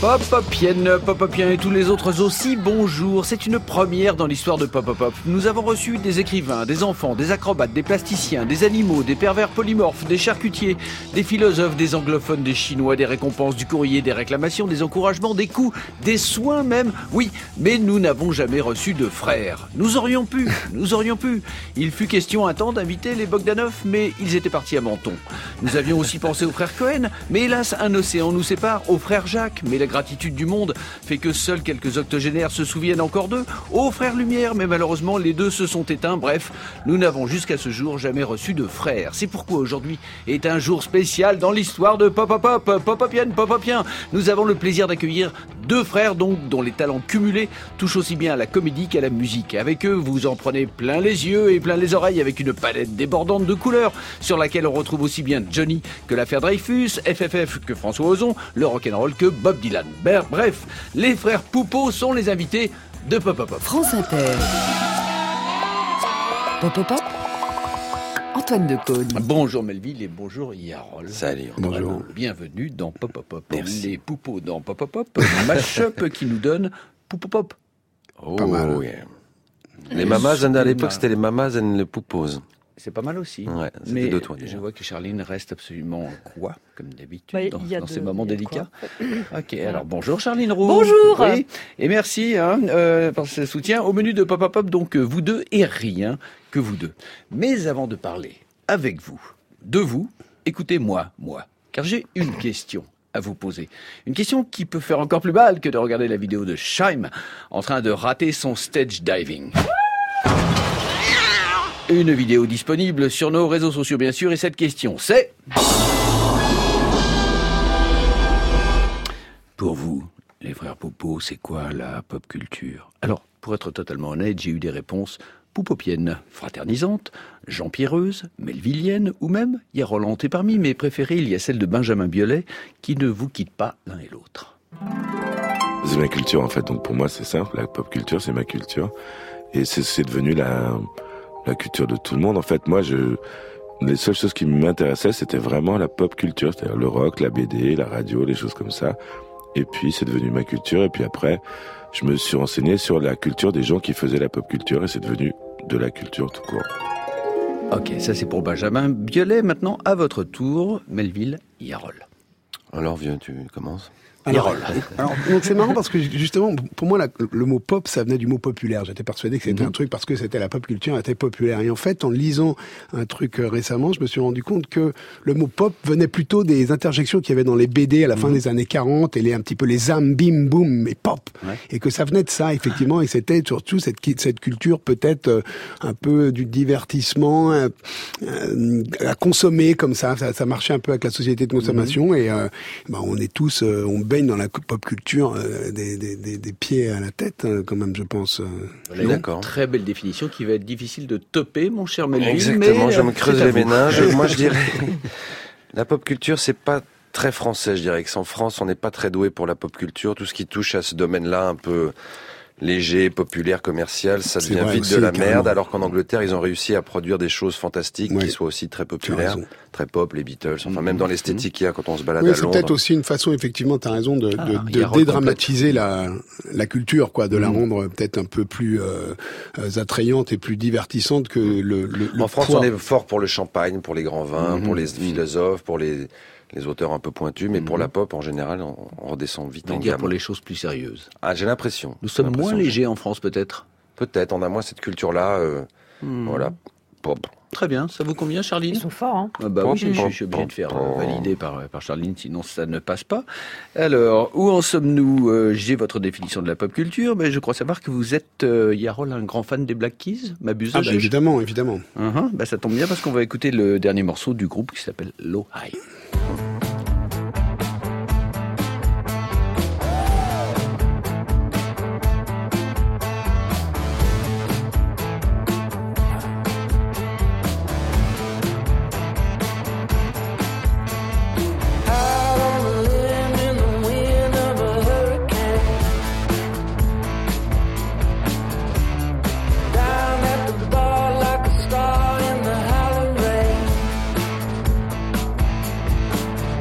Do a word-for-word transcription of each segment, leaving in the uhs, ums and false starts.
Popopienne, Popopien et tous les autres aussi, bonjour. C'est une première dans l'histoire de Popopop. Nous avons reçu des écrivains, des enfants, des acrobates, des plasticiens, des animaux, des pervers polymorphes, des charcutiers, des philosophes, des anglophones, des chinois, des récompenses, du courrier, des réclamations, des encouragements, des coups, des soins même. Oui, mais nous n'avons jamais reçu de frères. Nous aurions pu, nous aurions pu. Il fut question un temps d'inviter les Bogdanov, mais ils étaient partis à Menton. Nous avions aussi pensé aux frères Cohen, mais hélas, un océan nous sépare, aux frères Jacques, mais la gratitude du monde fait que seuls quelques octogénaires se souviennent encore d'eux, aux frères Lumière, mais malheureusement les deux se sont éteints. Bref, nous n'avons jusqu'à ce jour jamais reçu de frères. C'est pourquoi aujourd'hui est un jour spécial dans l'histoire de Popopop, Popopienne, Popopien. Nous avons le plaisir d'accueillir deux frères donc dont les talents cumulés touchent aussi bien à la comédie qu'à la musique. Avec eux, vous en prenez plein les yeux et plein les oreilles avec une palette débordante de couleurs sur laquelle on retrouve aussi bien Johnny que l'affaire Dreyfus, F F F que François Ozon, le rock'n'roll que Bob Dylan. Bref, les frères Poupeau sont les invités de Popopop. France Inter. Popopop. Antoine Decaune. Bonjour Melville et bonjour Yarol. Salut. Bonjour. Bienvenue dans Popopop. Merci. Les Poupeaux dans Popopop, mash-up qui nous donne Poupopop. Oh, Pas mal. yeah. Les mamas, à l'époque, c'était les mamas et les pouposes. C'est pas mal aussi. Ouais, c'était mais de toi, déjà. je vois que Charline reste absolument quoi, comme d'habitude, Bah, dans, il y a dans de- ces moments il y a de délicats. quoi. Ok, alors bonjour Charline Roux. Bonjour. Oui, et merci hein, euh, pour ce soutien. Au menu de Popopop, donc euh, vous deux et rien que vous deux. Mais avant de parler avec vous, de vous, écoutez-moi, moi, car j'ai une question à vous poser. Une question qui peut faire encore plus mal que de regarder la vidéo de Scheim en train de rater son stage diving. Une vidéo disponible sur nos réseaux sociaux, bien sûr, et cette question, c'est... Pour vous, les frères Poupeau, c'est quoi la pop culture? Alors, pour être totalement honnête, j'ai eu des réponses poupopiennes, fraternisantes, Jean-Pierreuse, melvilliennes, ou même Yarolantes. Et parmi mes préférées, il y a celle de Benjamin Biolay, qui ne vous quitte pas l'un et l'autre. C'est ma culture en fait, donc pour moi c'est simple, la pop culture c'est ma culture. Et c'est, c'est devenu la, la culture de tout le monde. En fait, moi, je, les seules choses qui m'intéressaient, c'était vraiment la pop culture, c'est-à-dire le rock, la B D, la radio, les choses comme ça. Et puis, c'est devenu ma culture. Et puis après, je me suis renseigné sur la culture des gens qui faisaient la pop culture et c'est devenu de la culture tout court. Ok, ça c'est pour Benjamin Biolay. Maintenant, à votre tour, Melville Yarol. Alors, vieux, tu commences. Yarol. Alors, donc c'est marrant parce que justement, pour moi, la, le mot pop, ça venait du mot populaire. J'étais persuadé que c'était Mhm. un truc parce que c'était la pop culture, elle était populaire. Et en fait, en lisant un truc euh, récemment, je me suis rendu compte que le mot pop venait plutôt des interjections qu'il y avait dans les B D à la fin Mhm. des années quarante et les, un petit peu les âmes, bim, boum, et pop. Ouais. Et que ça venait de ça, effectivement, et c'était surtout cette, qui- cette culture peut-être euh, un peu du divertissement euh, euh, à consommer comme ça. ça. Ça marchait un peu avec la société de consommation et euh, ben, on est tous, euh, on baigne dans la pop culture euh, des, des, des, des pieds à la tête, hein, quand même, je pense. euh. Voilà une D'accord. très belle définition qui va être difficile de topper, mon cher Melville. Exactement, mais, je euh, me creuse c'est à les vous. méninges. Moi, je dirais, la pop culture, c'est pas très français, je dirais. Qu'en France, on n'est pas très doué pour la pop culture. Tout ce qui touche à ce domaine-là, un peu léger, populaire, commercial, ça C'est devient vrai vite aussi, de la carrément. merde, alors qu'en Angleterre, ils ont réussi à produire des choses fantastiques Ouais. qui soient aussi très Tu as populaires, raison. très pop, les Beatles, enfin même dans l'esthétique qu'il y a quand on se balade Oui, à c'est Londres. peut-être aussi une façon, effectivement, tu as raison, de, Ah, de, il de y a dédramatiser la, la culture, quoi, de la Mhm. rendre peut-être un peu plus euh, euh, attrayante et plus divertissante que le, le, le En France, poids. on est fort pour le champagne, pour les grands vins, Mhm. pour les philosophes, pour les, les auteurs un peu pointus, mais pour Mhm. la pop, en général, on, on redescend vite On en va dire gamme. pour les choses plus sérieuses. Ah, j'ai l'impression. Nous sommes J'ai moins l'impression. légers en France, peut-être. Peut-être, on a moins cette culture-là, euh, Hmm. voilà, pop. Très bien, ça vous convient, Charline? Ils sont forts, hein. Ah bah oui, je, je- je suis obligé de faire euh, valider par, par Charline, sinon ça ne passe pas. Alors, où en sommes-nous? Euh, J'ai votre définition de la pop culture, mais je crois savoir que vous êtes, euh, Yarol, un grand fan des Black Keys, m'abuse Ah, bah, évidemment, évidemment. Uh-huh, bah ça tombe bien parce qu'on va écouter le dernier morceau du groupe qui s'appelle Low High. Like a star in the howling rain.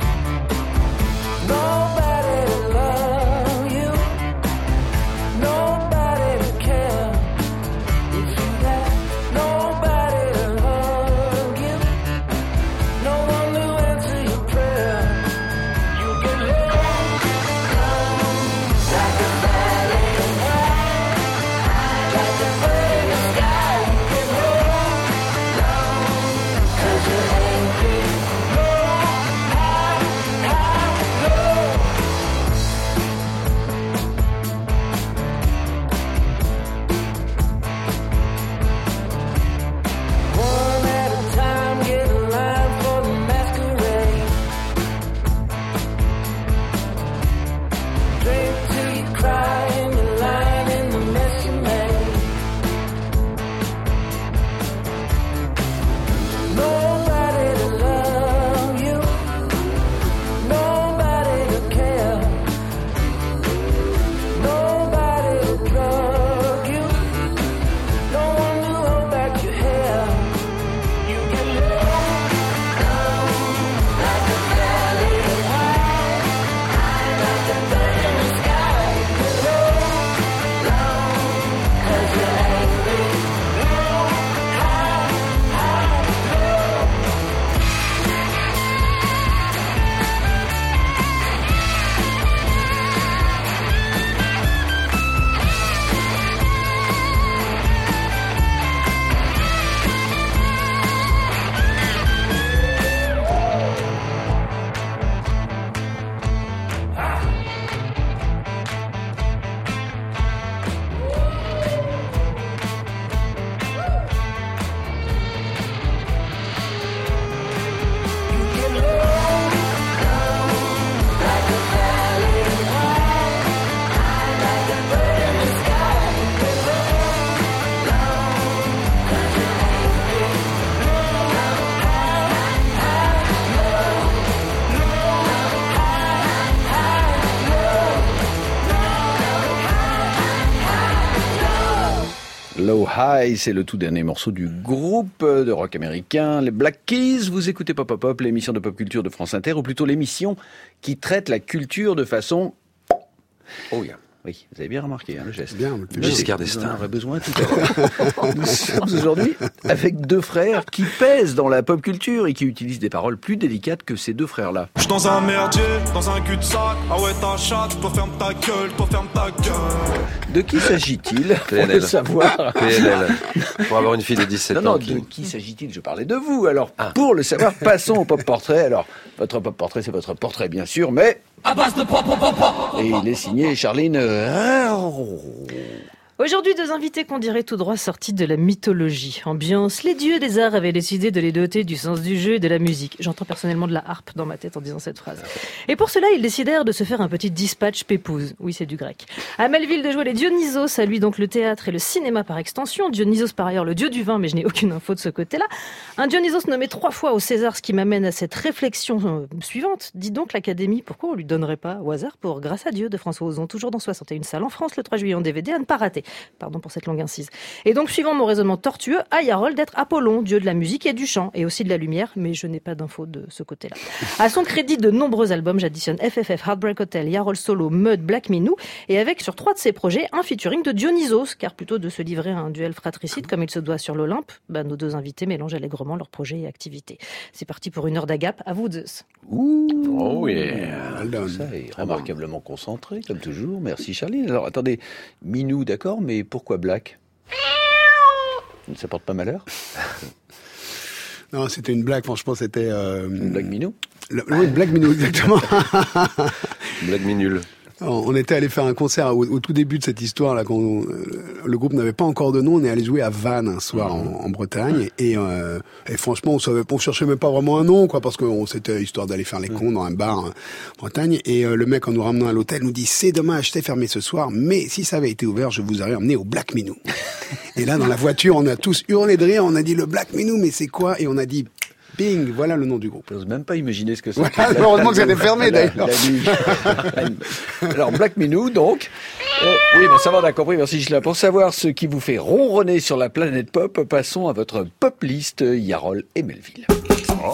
Low High, c'est le tout dernier morceau du groupe de rock américain, les Black Keys. Vous écoutez Pop Pop Pop, l'émission de pop culture de France Inter, ou plutôt l'émission qui traite la culture de façon... Oh yeah. Oui, vous avez bien remarqué hein, le geste. Bien, le Giscard d'Estaing. On aurait besoin tout à l'heure. Nous sommes aujourd'hui avec deux frères qui pèsent dans la pop culture et qui utilisent des paroles plus délicates que ces deux frères-là. Je suis dans un merdier, dans un cul-de-sac. Ah ouais, ta chatte, toi ferme ta gueule, toi ferme ta gueule. De qui s'agit-il? Pour le savoir. P N L. Pour avoir une fille de dix-sept non, ans. Non, qui... de qui s'agit-il? Je parlais de vous. Alors, ah. Pour le savoir, passons au pop portrait. Alors, votre pop portrait, c'est votre portrait, bien sûr, mais... à base de pop, pop, pop, pop. Et il est signé Charline. Aujourd'hui, deux invités qu'on dirait tout droit sortis de la mythologie. Ambiance, les dieux des arts avaient décidé de les doter du sens du jeu et de la musique. J'entends personnellement de la harpe dans ma tête en disant cette phrase. Et pour cela, ils décidèrent de se faire un petit dispatch pépouze. Oui, c'est du grec. À Melville de jouer les Dionysos, à lui donc le théâtre et le cinéma par extension. Dionysos par ailleurs le dieu du vin, mais je n'ai aucune info de ce côté-là. Un Dionysos nommé trois fois au César, ce qui m'amène à cette réflexion euh, suivante. Dis donc l'Académie, pourquoi on lui donnerait pas au hasard pour Grâce à Dieu de François Ozon, toujours dans soixante et une salles en France, le trois juillet en D V D, à ne pas rater. Pardon pour cette longue incise. Et donc, suivant mon raisonnement tortueux, à Yarol d'être Apollon, dieu de la musique et du chant, et aussi de la lumière, mais je n'ai pas d'infos de ce côté-là. À son crédit de nombreux albums, j'additionne F F F, Heartbreak Hotel, Yarol Solo, Mud, Black Minou, et avec sur trois de ses projets, un featuring de Dionysos, car plutôt de se livrer à un duel fratricide comme il se doit sur l'Olympe, bah, nos deux invités mélangent allègrement leurs projets et activités. C'est parti pour une heure d'agape, à vous deux. Ouh, oh yeah. Ça est remarquablement concentré, comme toujours. Merci Charline. Alors attendez, Minou, d'accord, mais pourquoi Black? Ça porte pas malheur? Non, c'était une blague, franchement, c'était... Euh... Une blague Minou? Le... Oui, une blague Minou, exactement. Blague minule. On était allé faire un concert au, au tout début de cette histoire là, quand on, le groupe n'avait pas encore de nom. On est allé jouer à Vannes un soir mmh. en, en Bretagne et, euh, et franchement on savait, on cherchait même pas vraiment un nom quoi parce que on, c'était histoire d'aller faire les cons dans un bar en Bretagne. Et euh, le mec en nous ramenant à l'hôtel nous dit c'est dommage, c'est fermé ce soir, mais si ça avait été ouvert, je vous aurais emmené au Black Minou. Et là dans la voiture, on a tous hurlé de rire. On a dit le Black Minou, mais c'est quoi? Et on a dit bing, voilà le nom du groupe. Je n'ose même pas imaginer ce que c'est. Ouais, heureusement que c'était fermé d'ailleurs. Alors Black Minou, donc. Euh, oui, bon, ça va, on a compris. Merci Gisela. Pour savoir ce qui vous fait ronronner sur la planète pop, passons à votre pop list Yarol et Melville. Hop.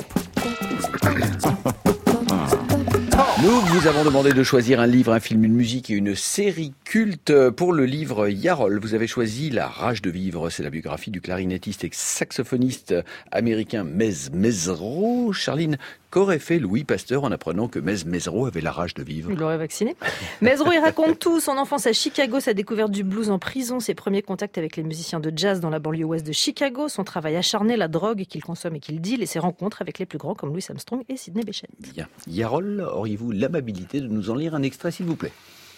Nous vous avons demandé de choisir un livre, un film, une musique et une série culte. Pour le livre Yarol, vous avez choisi La rage de vivre. C'est la biographie du clarinettiste et saxophoniste américain Mez Mezzrow. Charline, qu'aurait fait Louis Pasteur en apprenant que Mez Mezzrow avait la rage de vivre? Il l'aurait vacciné. Mezzrow, il raconte tout. Son enfance à Chicago, sa découverte du blues en prison, ses premiers contacts avec les musiciens de jazz dans la banlieue ouest de Chicago, son travail acharné, la drogue qu'il consomme et qu'il deal, et ses rencontres avec les plus grands comme Louis Armstrong et Sidney Bechet. Bien. Yarol, auriez-vous l'amabilité de nous en lire un extrait, s'il vous plaît?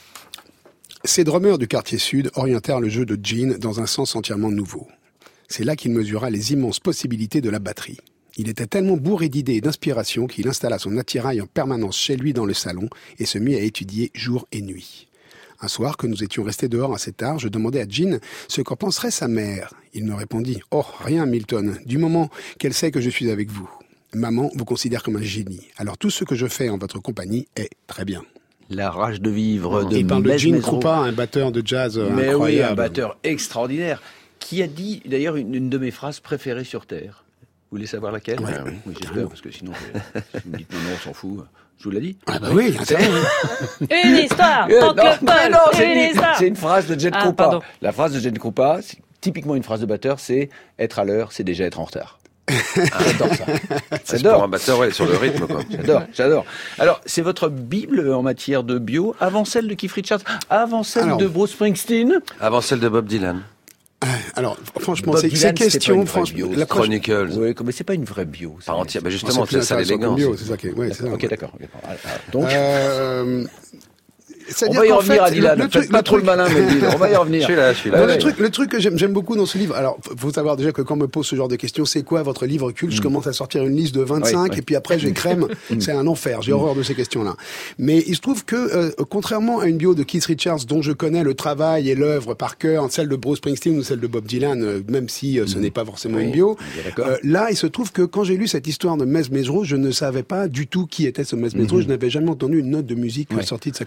Ces drummers du quartier sud orientèrent le jeu de Gene dans un sens entièrement nouveau. C'est là qu'il mesura les immenses possibilités de la batterie. Il était tellement bourré d'idées et d'inspiration qu'il installa son attirail en permanence chez lui dans le salon et se mit à étudier jour et nuit. Un soir, que nous étions restés dehors assez tard, je demandai à Gene ce qu'en penserait sa mère. Il me répondit « Oh, rien Milton, du moment qu'elle sait que je suis avec vous. Maman vous considère comme un génie. Alors tout ce que je fais en votre compagnie est très bien. » La rage de vivre de Il parle de Mez Gene Mezzrow. Krupa, un batteur de jazz Mais incroyable. oui, un batteur extraordinaire, qui a dit d'ailleurs une, une de mes phrases préférées sur Terre. Vous voulez savoir laquelle? Ouais, oui, oui, j'espère, parce que sinon, je, si vous me dites non, non, on s'en fout. Je vous l'ai dit? Ah bah oui, c'est Une histoire, Euh, tant non, que non, Paul, non, c'est une une, histoire. c'est une phrase de Jet Ah, Krupa. pardon. La phrase de Jet Krupa, c'est typiquement une phrase de batteur, c'est être à l'heure, c'est déjà être en retard. J'adore ça. C'est pour un batteur, ouais, sur le rythme, quoi. J'adore, j'adore. Alors, c'est votre Bible en matière de bio, avant celle de Keith Richards, avant celle Alors, de Bruce Springsteen. Avant celle de Bob Dylan. Alors, franchement, Bob c'est, Dylan, ces c'est pas questions, une vraie franchement, bio, la proche- Chronicles. Oui, mais c'est pas une vraie bio. ça. Par entière. Bah Oh, justement, c'est plus c'est ça intéressant l'élégance. comme bio, c'est ça qui est- ouais, c'est ça. Ok, d'accord. ok. Donc, Euh, on c'est-à-dire va y qu'en revenir fait, à Dylan. le- le Faites truc- pas le trop le truc- malin, Melville. On va y revenir. Je suis là, je suis là. Non, Ouais. le truc, le truc que j'aime, j'aime beaucoup dans ce livre, alors f- faut savoir déjà que quand on me pose ce genre de questions, c'est quoi votre livre culte, je commence à sortir une liste de vingt-cinq Oui, oui. et puis après j'écrème, c'est un enfer, j'ai horreur de ces questions-là. Mais il se trouve que euh, contrairement à une bio de Keith Richards dont je connais le travail et l'œuvre par cœur, celle de Bruce Springsteen ou celle de Bob Dylan, euh, même si euh, ce n'est pas forcément Oui, une bio, bien d'accord. euh, là il se trouve que quand j'ai lu cette histoire de Mez Mezzrow, je ne savais pas du tout qui était ce Mez Mezzrow, je n'avais jamais entendu une note de musique Ouais. sortie de sa clarinette.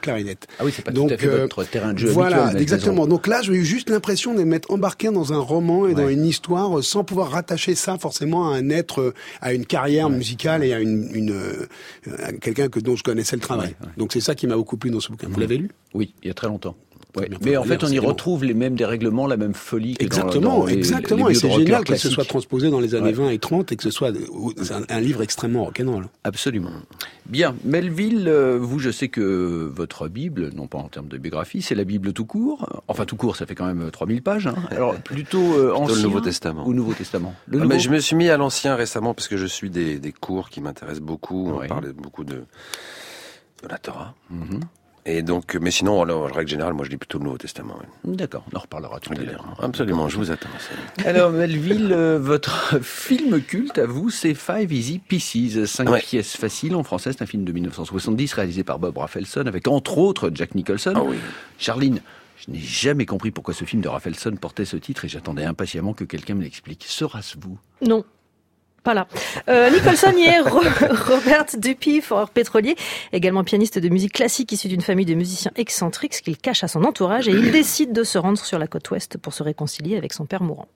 Ah oui, c'est pas Donc, tout à fait euh, votre terrain de jeu voilà, habituel. exactement. Donc là, j'ai eu juste l'impression de m'être embarqué dans un roman et Ouais. dans une histoire euh, sans pouvoir rattacher ça forcément à un être, euh, à une carrière Ouais. musicale et à une, une euh, à quelqu'un que dont je connaissais le travail. Ouais, ouais. Donc c'est ça qui m'a beaucoup plu dans ce bouquin. Vous Mhm. l'avez lu? Oui, il y a très longtemps. Ouais. bien, Mais faut en le fait, lire, on y c'est bon. retrouve les mêmes dérèglements, la même folie que Exactement, dans, dans les, exactement. les et c'est vieux de génial rockers que ce soit classiques. transposé dans les années Ouais. vingt et trente et que ce soit euh, un, un livre extrêmement rock'n'roll. Absolument. Bien, Melville, euh, vous, je sais que votre Bible, non pas en termes de biographie, c'est la Bible tout court. Enfin, tout court, ça fait quand même trois mille pages. Hein. Alors, plutôt euh, ancien le Nouveau Testament. ou Nouveau Testament. Le Ah, Nouveau... mais je me suis mis à l'ancien récemment parce que je suis des, des cours qui m'intéressent beaucoup. Ouais. On parlait beaucoup de, de la Torah. Mhm. Et donc, mais sinon, alors, en règle générale, moi je lis plutôt le Nouveau Testament. Oui. D'accord, on en reparlera tout à l'heure. Absolument, je vous attends. c'est- Alors, Melville, euh, votre film culte à vous, c'est Five Easy Pieces, cinq Ouais. pièces faciles en français. C'est un film de mille neuf cent soixante-dix réalisé par Bob Rafelson avec entre autres Jack Nicholson. Ah oui. Charline, je n'ai jamais compris pourquoi ce film de Rafelson portait ce titre et j'attendais impatiemment que quelqu'un me l'explique. Sera-ce-vous? Non. Pas là. Euh, Nicholson y est Ro- Robert Dupuy, foreur pétrolier, également pianiste de musique classique issu d'une famille de musiciens excentriques, ce qu'il cache à son entourage, et il décide de se rendre sur la côte ouest pour se réconcilier avec son père mourant.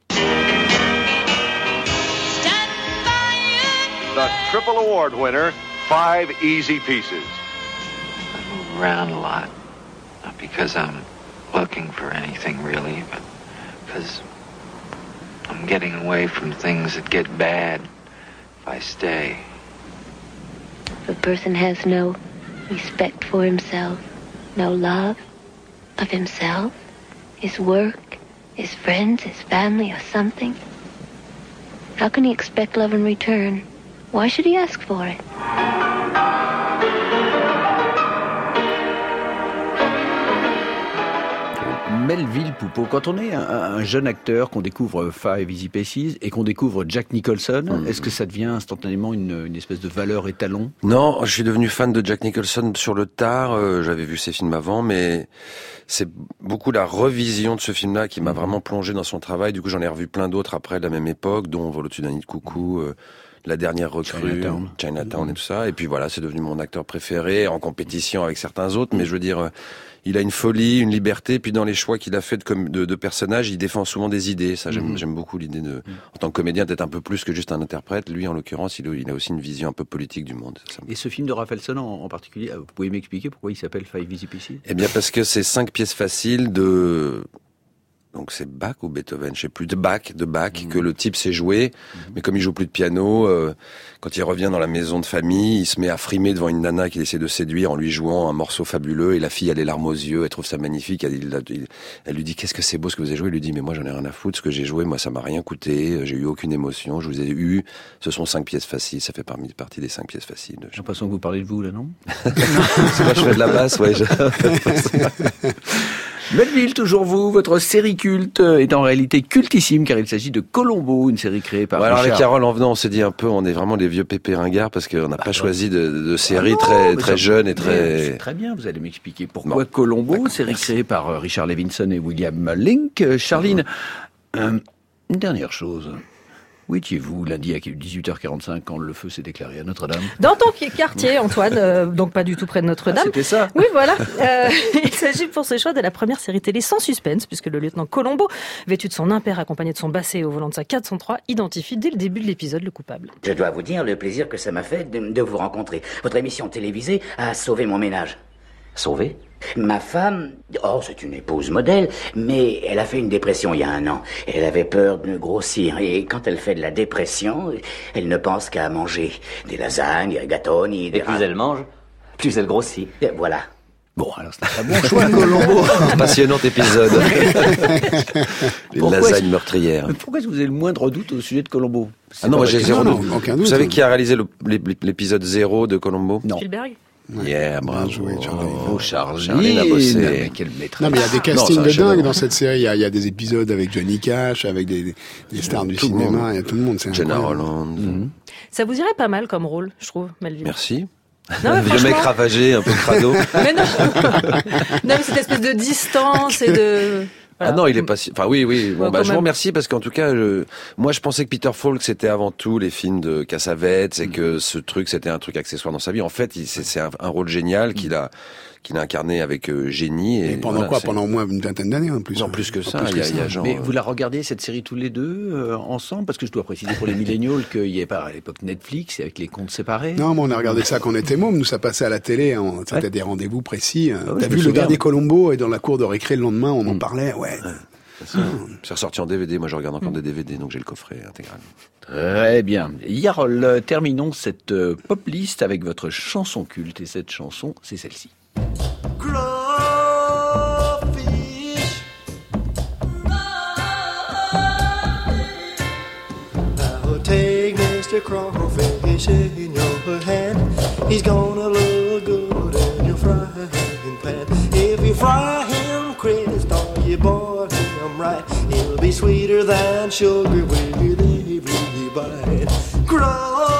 The triple award winner, Five Easy Pieces. I move around a lot, not because I'm looking for anything really, but because I'm getting away from things that get bad if I stay. If a person has no respect for himself, no love of himself, his work, his friends, his family, or something, how can he expect love in return? Why should he ask for it? Melville Poupeau, quand on est un, un jeune acteur, qu'on découvre Five Easy Pieces et qu'on découvre Jack Nicholson, mmh. est-ce que ça devient instantanément une, une espèce de valeur étalon? Non, je suis devenu fan de Jack Nicholson sur le tard. Euh, j'avais vu ses films avant, mais c'est beaucoup la revision de ce film-là qui m'a mmh. vraiment plongé dans son travail. Du coup, j'en ai revu plein d'autres après de la même époque, dont Vol au-dessus d'un nid de coucou, euh, La dernière recrue, Chinatown, Chinatown mmh. et tout ça. Et puis voilà, c'est devenu mon acteur préféré en compétition avec certains autres. Mais je veux dire, euh, il a une folie, une liberté. Puis dans les choix qu'il a fait de, comme, de, de personnages, il défend souvent des idées. Ça, j'aime, mmh. j'aime beaucoup l'idée de, mmh. en tant que comédien, peut-être un peu plus que juste un interprète. Lui, en l'occurrence, il, il a aussi une vision un peu politique du monde. Ça, et ce film de Rafelson en, en particulier, vous pouvez m'expliquer pourquoi il s'appelle Five Easy Pieces? Eh bien, parce que c'est cinq pièces faciles de... Donc c'est Bach ou Beethoven, je sais plus, de Bach, de Bach, mmh. que le type sait jouer, mmh. mais comme il joue plus de piano, euh, quand il revient dans la maison de famille, il se met à frimer devant une nana qu'il essaie de séduire en lui jouant un morceau fabuleux, et la fille a les larmes aux yeux, elle trouve ça magnifique, elle, elle, elle lui dit qu'est-ce que c'est beau ce que vous avez joué, il lui dit mais moi j'en ai rien à foutre, ce que j'ai joué, moi ça m'a rien coûté, j'ai eu aucune émotion, je vous ai eu, ce sont cinq pièces faciles, ça fait parmi, partie des cinq pièces faciles. J'ai l'impression que vous parlez de vous là, non? C'est moi je fais de la basse, ouais. Je... Melville, toujours vous, votre série culte est en réalité cultissime car il s'agit de Colombo, une série créée par ouais, alors Richard. avec Carole en venant, on s'est dit un peu, on est vraiment des vieux pépés ringards parce qu'on n'a bah, pas ouais. choisi de, de série ah très très jeune et très... C'est très bien, vous allez m'expliquer pourquoi non. Colombo, série merci. créée par Richard Levinson et William Link. Charline, mmh. euh, une dernière chose. Où étiez-vous lundi à dix-huit heures quarante-cinq quand le feu s'est déclaré à Notre-Dame? Dans ton quartier, Antoine, euh, donc pas du tout près de Notre-Dame. Ah, c'était ça? Oui, voilà. Euh, il s'agit pour ce choix de la première série télé sans suspense, puisque le lieutenant Colombo, vêtu de son impair accompagné de son basset au volant de sa quatre cent trois, identifie dès le début de l'épisode le coupable. Je dois vous dire le plaisir que ça m'a fait de, de vous rencontrer. Votre émission télévisée a sauvé mon ménage. Sauvé? Ma femme, oh, c'est une épouse modèle, mais elle a fait une dépression il y a un an. Elle avait peur de grossir, et quand elle fait de la dépression, elle ne pense qu'à manger des lasagnes, des rigatoni... Des et plus elle mange, plus elle grossit. Et voilà. Bon, alors c'est un très bon choix, Colombo. Passionnant épisode. Les lasagnes meurtrières. Pourquoi est-ce que vous avez le moindre doute au sujet de Colombo? Ah non, moi j'ai zéro doute. Vous savez qui a réalisé le, l'épisode zéro de Colombo? Non. Spielberg. Ouais. Yeah, bravo. Joué, Charlie. Oh, Charlie. Charlie a bossé. Non, mais quelle maîtresse. Non, mais il y a des castings non, de dingue dans cette série. Il y, a, il y a des épisodes avec Johnny Cash, avec des, des, des stars du cinéma. Il y a tout le monde. C'est Jenna Roland. Mm-hmm. Ça vous irait pas mal comme rôle, je trouve, Melville. Merci. Non, mais le mec ravagé, un peu crado. Mais non. Non, mais cette espèce de distance et de... Ah non, il est pas si... Enfin oui, oui. Bon, Ouais, bah, quand je vous même. remercie parce qu'en tout cas, je... moi je pensais que Peter Falk c'était avant tout les films de Cassavetes et que ce truc c'était un truc accessoire dans sa vie. En fait, il... c'est, c'est un, un rôle génial qu'il a qu'il a incarné avec euh, génie. Et, Et pendant voilà, quoi c'est... Pendant au moins une vingtaine d'années en plus. Non, plus que ça. Plus Il y a, que il y a ça. genre. Mais euh, vous la regardez cette série tous les deux euh, ensemble parce que je dois préciser pour les milléniaux qu'il y avait pas à l'époque Netflix avec les comptes séparés. Non, mais on a regardé ça quand on était môme. Nous, ça passait à la télé. On... C'était Ouais. des rendez-vous précis. Ah ouais, T'as je me vu le souviens. dernier Colombo et dans la cour de récré le lendemain, on en Mm. parlait. Ouais. c'est, c'est ressorti en D V D. Moi, je regarde encore des D V D, donc j'ai le coffret intégral. Très bien. Yarol, euh, terminons cette euh, pop list avec votre chanson culte et cette chanson, c'est celle-ci. Crawfish. Now take Mister Crawfish in your hand. He's gonna look good in your frying pan. If you fry him crisp or you boil him right, he'll be sweeter than sugar with every bite. Crawfish.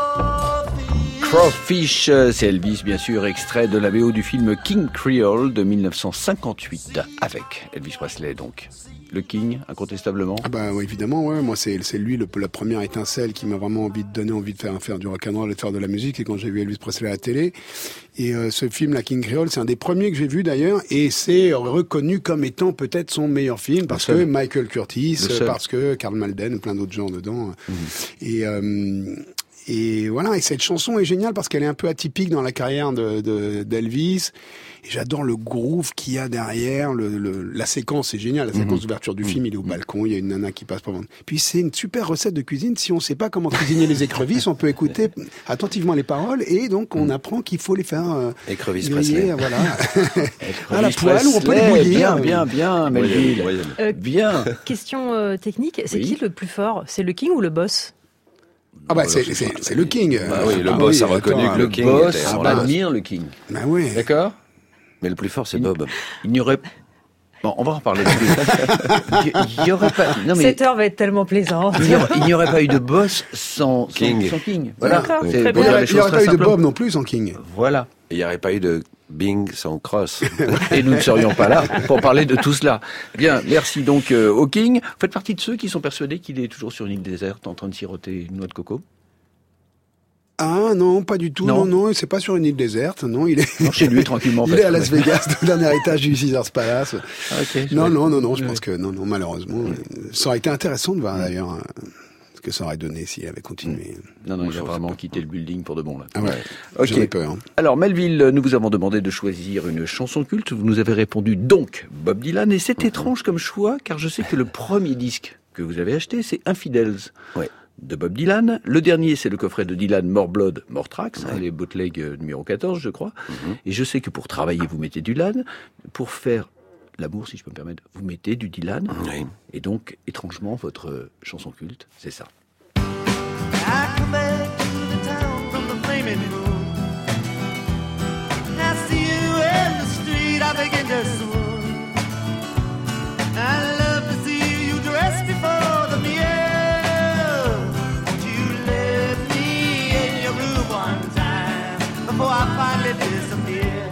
Crawfish, euh, c'est Elvis, bien sûr, extrait de la V O du film King Creole de mille neuf cent cinquante-huit, avec Elvis Presley, donc. Le King, incontestablement. Ah bah ouais, évidemment, ouais. Moi, c'est c'est lui le, la première étincelle qui m'a vraiment envie de donner envie de faire faire du rock'n'roll et de faire de la musique. Et quand j'ai vu Elvis Presley à la télé, et euh, ce film, la King Creole, c'est un des premiers que j'ai vu d'ailleurs, et c'est reconnu comme étant peut-être son meilleur film parce que Michael Curtis, parce que Karl Malden, plein d'autres gens dedans. Mmh. Et euh, Et voilà, et cette chanson est géniale parce qu'elle est un peu atypique dans la carrière de, de, d'Elvis. Et j'adore le groove qu'il y a derrière, le, le, la séquence est géniale, la séquence mmh. d'ouverture du mmh. film, il est au balcon, il y a une nana qui passe par devant. Puis c'est une super recette de cuisine, si on sait pas comment cuisiner les écrevisses, on peut écouter attentivement les paroles et donc on mmh. apprend qu'il faut les faire euh, écrevisses griller, voilà. à la poêle ou on peut les bouillir. Bien, bien, bien, Melville. Euh, bien. Question euh, technique, c'est oui. qui le plus fort? C'est le King ou le boss? Ah bah c'est, c'est, c'est le King. Bah oui, le ah boss oui, a reconnu attends, que le Le King boss était ah en bah, la- admire le King. Bah oui. D'accord. Mais le plus fort, c'est Bob. Il n'y aurait... Bon, on va en parler plus. Il n'y aurait pas... Non, mais... Cette heure va être tellement plaisante. Il n'y aurait, il n'y aurait pas eu de boss sans King. Sans, sans King. Voilà. D'accord, C'est très pour bien. dire Il les n'y aurait choses pas eu très de simplement. Bob non plus sans King. Voilà. Et il n'y aurait pas eu de Bing sans Cross. Et nous ne serions pas là pour parler de tout cela. Bien, merci donc euh, au King. Vous faites partie de ceux qui sont persuadés qu'il est toujours sur une île déserte en train de siroter une noix de coco? Ah non, pas du tout. Non. Non, non, c'est pas sur une île déserte. Non, il est Non, chez lui, tranquillement. il est à Las Vegas, au dernier étage du Caesars Palace. Ah, ok, Non, je- non, non, non. Je Ouais. pense que non, non, malheureusement, ça aurait été intéressant de voir d'ailleurs euh, ce que ça aurait donné s'il avait continué. Non, non, il a vraiment quitté le building pour de bon, là. Ah ouais. Ok. J'en ai peur. Hein. Alors, Melville, nous vous avons demandé de choisir une chanson culte. Vous nous avez répondu donc Bob Dylan. Et c'est étrange comme choix, car je sais que le premier disque que vous avez acheté, c'est Infidels. Ouais. De Bob Dylan. Le dernier, c'est le coffret de Dylan More Blood, More Tracks, hein, les bootlegs euh, numéro quatorze, je crois. Mhm. Et je sais que pour travailler, vous mettez du Dylan. Pour faire l'amour, si je peux me permettre, vous mettez du Dylan. Oui. Et donc, étrangement, votre euh, chanson culte, c'est ça. I come back to the town from the flaming moon. I see you in the street, I begin to swoon. I love to see you dressed before the mirror. Won't you let me in your room one time before I finally disappear?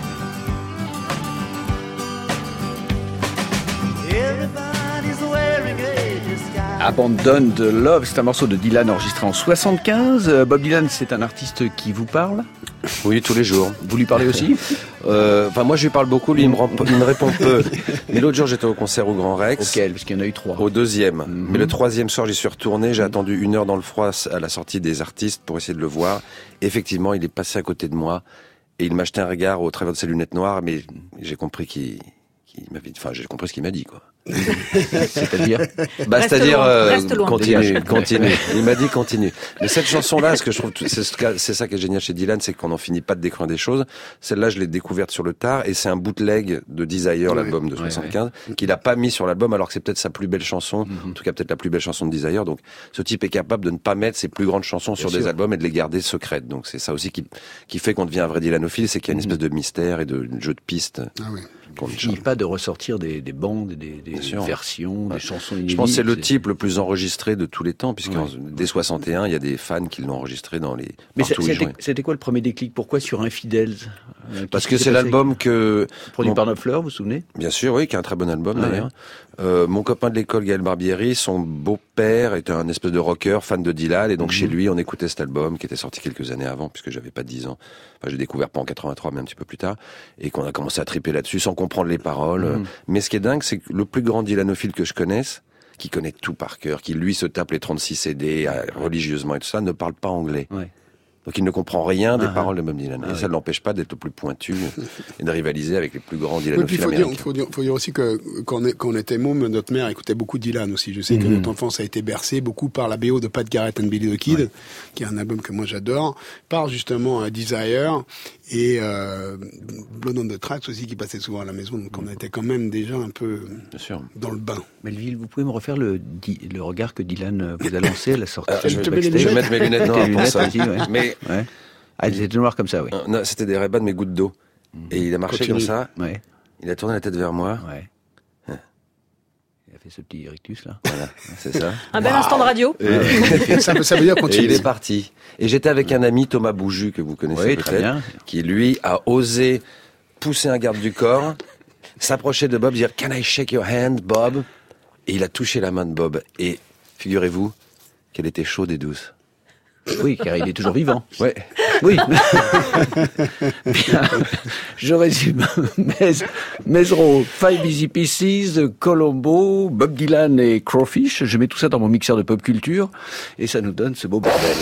Everybody's wearing a disguise. Abandon the Love, c'est un morceau de Dylan enregistré en soixante-quinze. Euh, Bob Dylan, c'est un artiste qui vous parle. Oui, tous les jours. Vous lui parlez aussi? Euh, Enfin, moi, je lui parle beaucoup, lui, il me, rend- il me répond peu. Mais l'autre jour, j'étais au concert au Grand Rex. Auquel? Parce qu'il y en a eu trois. Au deuxième. Mhm. Mais le troisième soir, j'y suis retourné. J'ai attendu une heure dans le froid à la sortie des artistes pour essayer de le voir. Effectivement, il est passé à côté de moi et il m'a jeté un regard au travers de ses lunettes noires, mais j'ai compris qu'il, qu'il m'avait, enfin, j'ai compris ce qu'il m'a dit, quoi. C'est-à-dire? Bah, Reste c'est-à-dire, loin, euh, reste loin. continue, Dégage. continue. Il m'a dit continue. Mais cette chanson-là, ce que je trouve, c'est, ce qu'a- c'est ça qui est génial chez Dylan, c'est qu'on n'en finit pas de découvrir des choses. Celle-là, je l'ai découverte sur le tard, et c'est un bootleg de Desire, Ouais. l'album de Ouais, soixante-quinze, qu'il a pas mis sur l'album, alors que c'est peut-être sa plus belle chanson, Mhm. en tout cas peut-être la plus belle chanson de Desire. Donc, ce type est capable de ne pas mettre ses plus grandes chansons sur sûr. des albums et de les garder secrètes. Donc, c'est ça aussi qui, qui fait qu'on devient un vrai Dylanophile, c'est qu'il y a une espèce de mystère et de jeu de pistes. Ah ouais. qu'on Il ne finit pas de ressortir des, des bandes, des, des Bien sûr. versions, des chansons inédites. Je pense que c'est le type le plus enregistré de tous les temps, puisque Ouais. dès soixante et un, il y a des fans qui l'ont enregistré dans les Mais partout où il c'était, jouait. c'était quoi le premier déclic? Pourquoi sur Infidels? Euh, Parce que c'est l'album que... Produit mon... par Knopfler, vous vous souvenez? Bien sûr, oui, qui est un très bon album ah, d'ailleurs. Ouais. Euh, mon copain de l'école, Gaël Barbieri, son beau-père était un espèce de rocker, fan de Dylan, et donc mmh. chez lui, on écoutait cet album qui était sorti quelques années avant, puisque j'avais pas dix ans. Enfin, j'ai découvert pas en quatre-vingt-trois, mais un petit peu plus tard, et qu'on a commencé à triper là-dessus sans comprendre les paroles. Mmh. Mais ce qui est dingue, c'est que le plus grand Dylanophile que je connaisse, qui connaît tout par cœur, qui lui se tape les trente-six C D euh, religieusement et tout ça, ne parle pas anglais. Ouais. Donc il ne comprend rien des ah, paroles de Bob Dylan. Ah, et ça ne oui. l'empêche pas d'être le plus pointu et de rivaliser avec les plus grands Dylanophiles oui, américains. Il faut, faut dire aussi que quand on, est, quand on était môme, notre mère écoutait beaucoup Dylan aussi. Je sais mm-hmm. que notre enfance a été bercée beaucoup par la B O de Pat Garrett and Billy the Kid, ouais. qui est un album que moi j'adore, par justement Desire et euh, Blood on the Tracks aussi qui passait souvent à la maison. Donc on était quand même déjà un peu Bien sûr. dans le bain. Melville, vous pouvez me refaire le, le regard que Dylan vous a lancé à la sortie? euh, je, vais, je vais mettre mes lunettes noires pour ça. Aussi, ouais. Mais Ouais. Ah, elles étaient noires comme ça, oui. Euh, non, c'était des Ray-Ban, mais gouttes d'eau. Mmh. Et il a marché Continue. comme ça. Ouais. Il a tourné la tête vers moi. Ouais. Hein. Il a fait ce petit rictus, là. Voilà, c'est ça. Un bel wow. instant de radio. Et... ça, ça veut dire continue. Et il est parti. Et j'étais avec un ami, Thomas Bouju, que vous connaissez oui, peut-être, très bien. qui, lui, a osé pousser un garde du corps, s'approcher de Bob, dire « Can I shake your hand, Bob ?» Et il a touché la main de Bob. Et figurez-vous qu'elle était chaude et douce. Oui, car il est toujours vivant. Ouais. Oui. Bien. Je résume. Mesro, Five Easy Pieces, Colombo, Bob Dylan et Crawfish. Je mets tout ça dans mon mixeur de pop culture et ça nous donne ce beau bordel.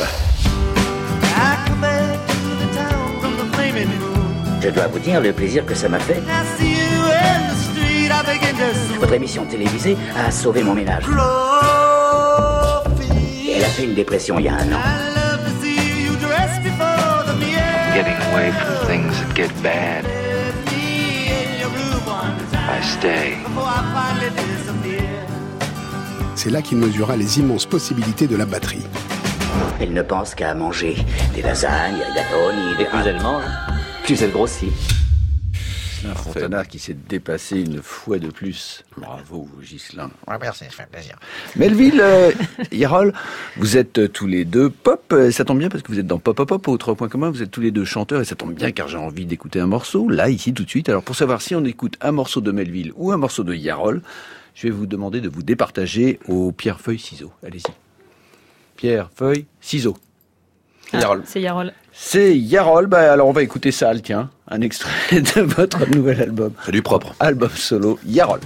Je dois vous dire le plaisir que ça m'a fait. Votre émission télévisée a sauvé mon ménage. Et elle a fait une dépression il y a un an. Getting away from things that get bad. I stay. C'est là qu'il mesura les immenses possibilités de la batterie. Elle ne pense qu'à manger des lasagnes, des rigatoni. Et plus elle mange, plus elle grossit. Un Fontana qui s'est dépassé une fois de plus. Bravo, Ghislain. Ouais, merci, ça fait plaisir. Melville, euh, Yarol, vous êtes euh, tous les deux pop. Ça tombe bien parce que vous êtes dans Pop Pop Pop au trois points communs. Vous êtes tous les deux chanteurs et ça tombe bien car j'ai envie d'écouter un morceau, là, ici, tout de suite. Alors, pour savoir si on écoute un morceau de Melville ou un morceau de Yarol, je vais vous demander de vous départager au pierre, feuille, ciseaux. Allez-y. Pierre, feuille, ciseaux. Ah, Yarol. C'est Yarol. C'est Yarol. Bah, alors, on va écouter ça, tiens. Un extrait de votre nouvel album. C'est du propre. Album solo, Yarol.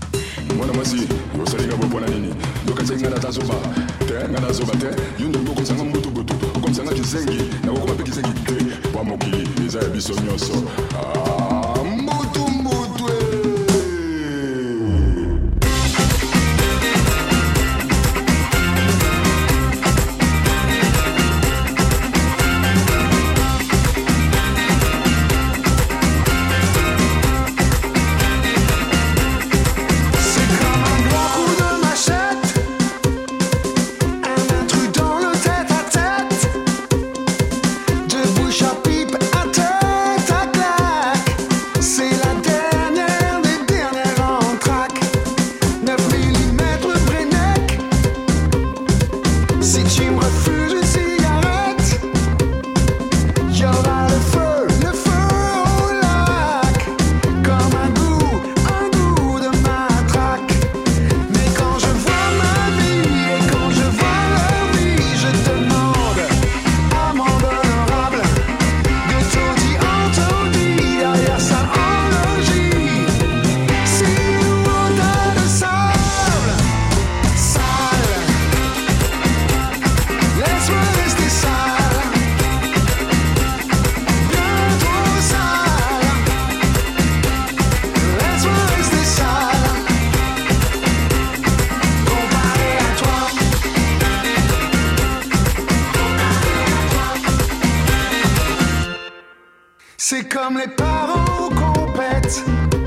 C'est comme les parents compètent,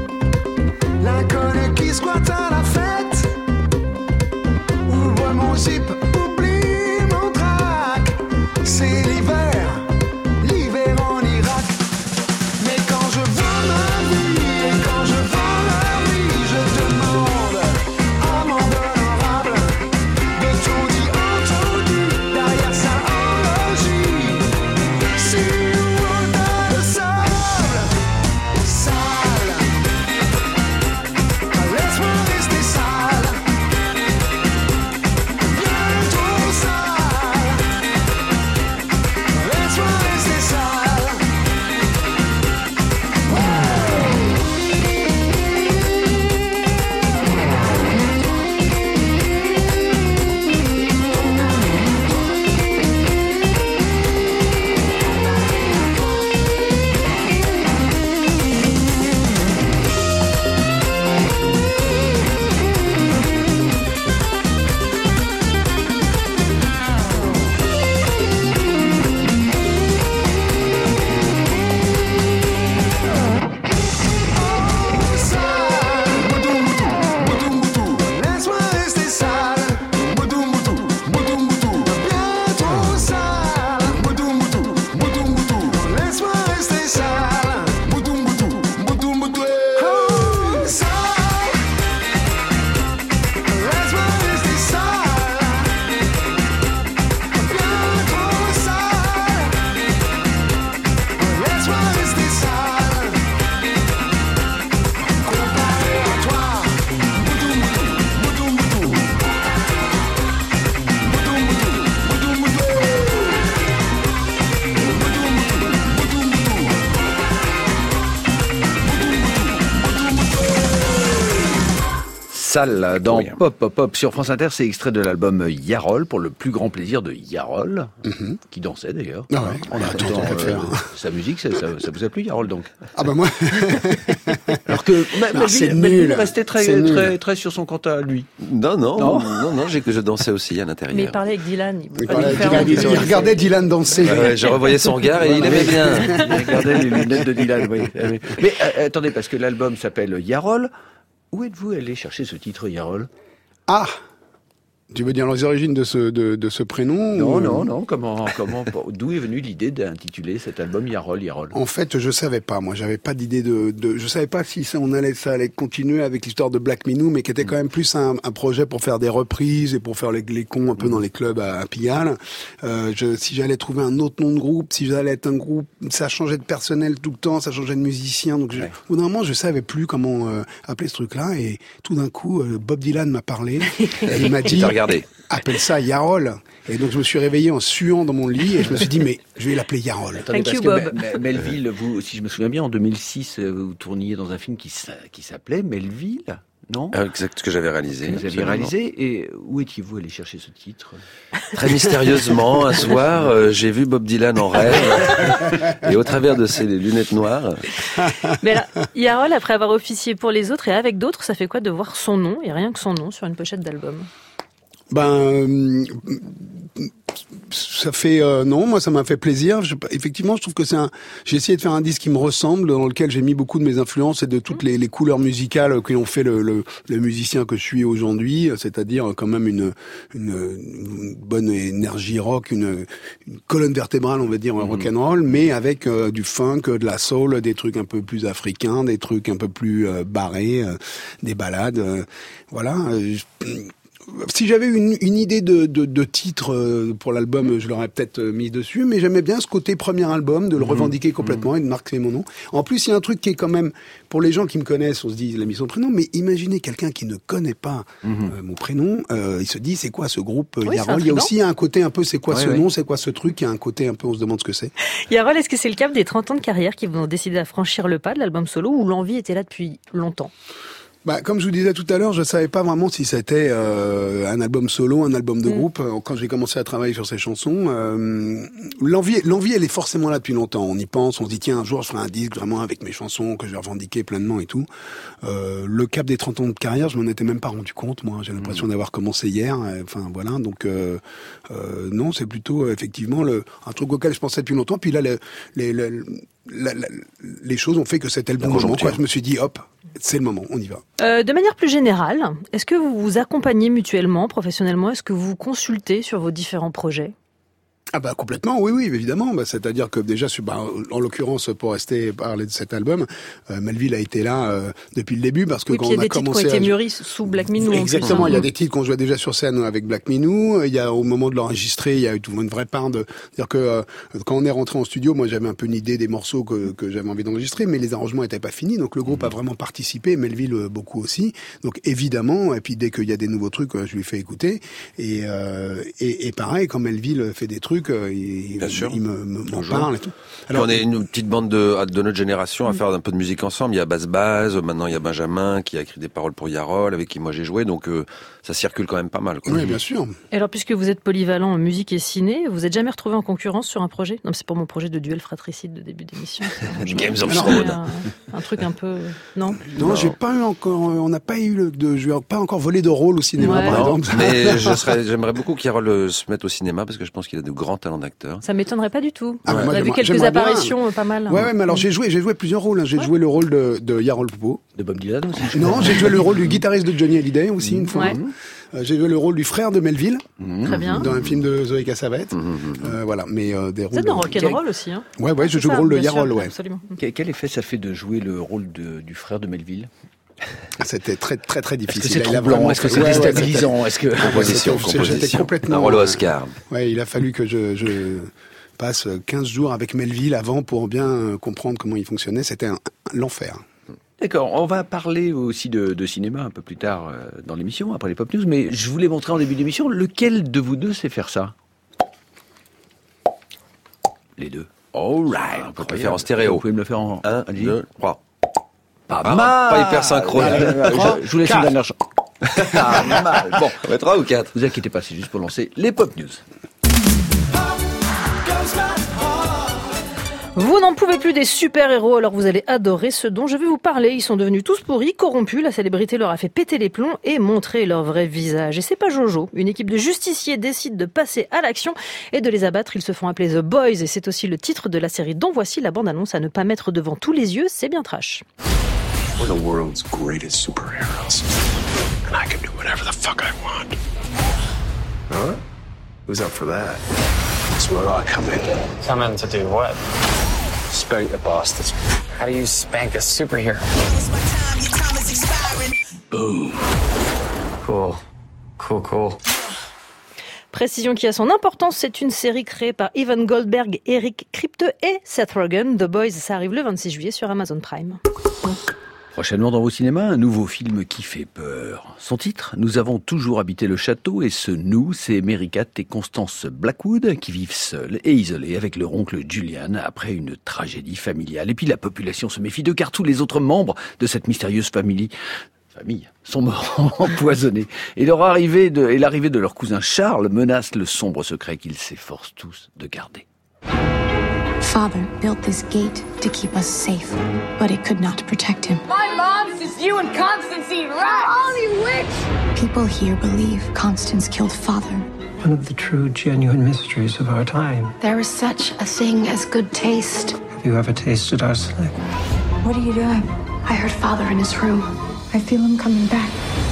l'inconnu qui squatte à la fête, ouvre mon zip, oublie mon trac, c'est l'hiver, l'hiver en Irak. Mais quand je vois ma vie et quand je vois la vie, je demande à mon honorable de tout dit en tout dit, derrière sa horlogie, si ou au tas de sable. salle dans Oui. Pop Pop Pop sur France Inter. C'est extrait de l'album Yarol, pour le plus grand plaisir de Yarol, Mhm. qui dansait d'ailleurs. Ah ouais, on a tout Dans, le temps fait le faire. euh, sa musique, ça, ça, ça vous a plu, Yarol, donc? Ah bah moi, Alors que Ma- Non, Melville, c'est Melville nul. restait très, C'est nul. très, très sur son compte à lui. Non, non, Non. non, non, j'ai que je dansais aussi à l'intérieur. Mais il parlait avec Dylan. Il, il, pas parlait- lui faire Dylan, un il- bisou. il regardait Dylan danser. Ouais, ouais, je revoyais son regard et il aimait bien. Il regardait les lunettes de Dylan, oui. Mais euh, attendez, parce que l'album s'appelle Yarol. Où êtes-vous allé chercher ce titre, Yarol? Ah, tu veux dire les origines de ce de, de ce prénom Non, ou- non, non. Comment, comment, d'où est venue l'idée d'intituler cet album Yarol, Yarol? En fait, je savais pas. Moi, j'avais pas d'idée de, de. Je savais pas si ça, on allait, ça allait continuer avec l'histoire de Black Minou, mais qui était quand même plus un, un projet pour faire des reprises et pour faire les, les cons un peu dans les clubs à, à Pigalle. Euh, je, si j'allais trouver un autre nom de groupe, si j'allais être un groupe, ça changeait de personnel tout le temps, ça changeait de musicien. Donc, je, Ouais. au bout d'un moment, je savais plus comment euh, appeler ce truc-là. Et tout d'un coup, euh, Bob Dylan m'a parlé. Et il m'a Il dit. t'a regardé. Appelle ça Yarol. Et donc je me suis réveillé en suant dans mon lit et je me suis dit mais je vais l'appeler Yarol. Attendez, Thank parce you, que Bob. Me- Me- Melville, vous, si je me souviens bien, en deux mille six, euh, vous tourniez dans un film qui, s'a- qui s'appelait Melville, non? Ah, exact, ce que j'avais réalisé. Vous aviez absolument. réalisé, et où étiez-vous allé chercher ce titre? Très mystérieusement, un soir, euh, j'ai vu Bob Dylan en rêve, et au travers de ses lunettes noires, Mais alors, Yarol, après avoir officié pour les autres et avec d'autres, ça fait quoi de voir son nom, et rien que son nom, sur une pochette d'album? Ben euh, ça fait euh, non, moi ça m'a fait plaisir. Je, effectivement, je trouve que c'est un. J'ai essayé de faire un disque qui me ressemble, dans lequel j'ai mis beaucoup de mes influences et de toutes les, les couleurs musicales qui ont fait le, le, le musicien que je suis aujourd'hui, c'est-à-dire quand même une, une, une bonne énergie rock, une, une colonne vertébrale, on va dire, Mhm. rock'n'roll, mais avec euh, du funk, de la soul, des trucs un peu plus africains, des trucs un peu plus euh, barrés, euh, des ballades, euh, voilà. euh, je- Si j'avais une, une idée de, de, de titre euh, pour l'album, je l'aurais peut-être euh, mis dessus, mais j'aimais bien ce côté premier album, de le revendiquer complètement et de marquer mon nom. En plus, il y a un truc qui est quand même, pour les gens qui me connaissent, on se dit, il a mis son prénom, mais imaginez quelqu'un qui ne connaît pas euh, mon prénom, euh, il se dit, c'est quoi ce groupe euh, Oui, c'est Yarol? Il y a intriguant. aussi un côté un peu, c'est quoi Ouais, ce ouais. nom, c'est quoi ce truc, il y a un côté un peu, on se demande ce que c'est. Yarol, est-ce que c'est le cap des trente ans de carrière qui vous ont décidé à franchir le pas de l'album solo, ou l'envie était là depuis longtemps? Bah, comme je vous disais tout à l'heure, je savais pas vraiment si c'était euh, un album solo, un album de Mm. groupe. Quand j'ai commencé à travailler sur ces chansons, euh, l'envie, l'envie, elle est forcément là depuis longtemps. On y pense, on se dit tiens, un jour je ferai un disque vraiment avec mes chansons que je vais revendiquer pleinement et tout. Euh, le cap des trente ans de carrière, je m'en étais même pas rendu compte. Moi, j'ai l'impression d'avoir commencé hier. euh, Enfin voilà, donc euh, euh, non, c'est plutôt euh, effectivement le, un truc auquel je pensais depuis longtemps. Puis là, le, les, le- la- la- les choses ont fait que c'était le bon moment. conjoncture. Quoi. Je me suis dit hop, c'est le moment, on y va. Euh, de manière plus générale, est-ce que vous vous accompagnez mutuellement, professionnellement? Est-ce que vous vous consultez sur vos différents projets? Ah bah complètement, oui, oui, évidemment. Bah, c'est-à-dire que déjà, sur- bah, en l'occurrence, pour rester parler de cet album, euh, Melville a été là euh, depuis le début parce que Oui, quand puis il y on a a des titres qui ont commencé été à... mûris sous Black Minou. en plus, Exactement, hein. il y a des titres qu'on jouait déjà sur scène avec Black Minou. Il y a au moment de l'enregistrer, il y a eu tout une vraie part de, c'est-à-dire que euh, quand on est rentré en studio, moi j'avais un peu une idée des morceaux que, que j'avais envie d'enregistrer, mais les arrangements étaient pas finis, donc le groupe a vraiment participé, Melville euh, beaucoup aussi. Donc évidemment, et puis dès qu'il y a des nouveaux trucs, euh, je lui fais écouter. Et euh, et, et pareil, quand Melville fait des trucs, euh, il, Bien sûr. il me, me- m'en Toujours. parle et tout. Puis on est une petite bande de, de notre génération à faire un peu de musique ensemble. Il y a Baz Baz, maintenant il y a Benjamin qui a écrit des paroles pour Yarol, avec qui moi j'ai joué, donc euh, ça circule quand même pas mal. Quoi. Oui, bien sûr. Et alors, puisque vous êtes polyvalent en musique et ciné, vous êtes jamais retrouvé en concurrence sur un projet? Non, mais c'est pour mon projet de duel fratricide de début d'émission. C'est- Games of Alors, Thrones. un, un truc un peu... Non? Non, Non. j'ai pas eu encore, euh, on n'a pas eu le, de, je vais pas encore volé de rôle au cinéma, Ouais. par Non, exemple. mais je serais, j'aimerais beaucoup qu'Yarol euh, se mette au cinéma parce que je pense qu'il a de grands talents d'acteur. Ça m'étonnerait pas du tout. Ah, mais On moi, a vu j'aimerais- quelques j'aimerais bien. apparitions euh, pas mal. Ouais, ouais, mais alors j'ai joué, j'ai joué plusieurs rôles. hein. J'ai Ouais. joué le rôle de, de Yarol Poupeau. De Bob Dylan aussi? Non, j'ai joué le rôle du guitariste de Johnny Hallyday aussi une fois. Ouais. Euh, j'ai joué le rôle du frère de Melville Très bien. dans un film de Zoé Cassavette. Euh, voilà, mais euh, des Vous rôles. êtes dans de- rock'n'roll aussi, hein? Ouais, ouais, je C'est joue ça, le rôle de bien sûr, Yarol, ouais. Absolument. Quel, quel effet ça fait de jouer le rôle de, du frère de Melville? C'était très, très, très Est-ce difficile. que c'est Il a troublant? vraiment Est-ce que fait- c'est ouais, ouais, c'était- déstabilisant? Est-ce que... Composition, c'était- j'étais composition. complètement, Un rôle euh, Oscar. Ouais, il a fallu que je, je passe quinze jours avec Melville avant pour bien euh, comprendre comment il fonctionnait. C'était un- l'enfer. D'accord, on va parler aussi de, de cinéma un peu plus tard euh, dans l'émission, après les Pop News, mais je voulais montrer en début d'émission, lequel de vous deux sait faire ça? Les deux. All right. On peut le faire en stéréo. Vous pouvez me le faire en... Un, allez-y. deux, trois. Pas Ah, mal. pas hyper synchrone. Allez, allez, je, je vous laisse une dernière chance. Ah, mal. Bon, on va trois ou quatre. Vous inquiétez pas, c'est juste pour lancer les Pop News. Vous n'en pouvez plus des super-héros, alors vous allez adorer ceux dont je vais vous parler. Ils sont devenus tous pourris, corrompus, la célébrité leur a fait péter les plombs et montrer leur vrai visage. Et c'est pas Jojo. Une équipe de justiciers décide de passer à l'action et de les abattre. Ils se font appeler The Boys et c'est aussi le titre de la série dont voici la bande-annonce à ne pas mettre devant tous les yeux. C'est bien trash. We're the world's greatest superheroes. And I can do whatever the fuck I want. Huh? Who's up for that? That's where I come in. Come in to do what? Spank the bastards. How do you spank a superhero? Boom. Cool. Cool, cool. Précision qui a son importance, c'est une série créée par Evan Goldberg, Eric Kripke et Seth Rogen. The Boys, ça arrive le vingt-six juillet sur Amazon Prime. Prochainement dans vos cinémas, un nouveau film qui fait peur. Son titre, Nous avons toujours habité le château, et ce nous, c'est Mary Kate et Constance Blackwood qui vivent seuls et isolés avec leur oncle Julian après une tragédie familiale. Et puis la population se méfie d'eux car tous les autres membres de cette mystérieuse famille, famille sont morts empoisonnés. Et leur arrivée de, et l'arrivée de leur cousin Charles menace le sombre secret qu'ils s'efforcent tous de garder. Father built this gate to keep us safe, but it could not protect him. My mom says you and Constantine rat. Only witch! People here believe Constance killed father. One of the true, genuine mysteries of our time. There is such a thing as good taste. Have you ever tasted arsenic? What are you doing? I heard father in his room. I feel him coming back.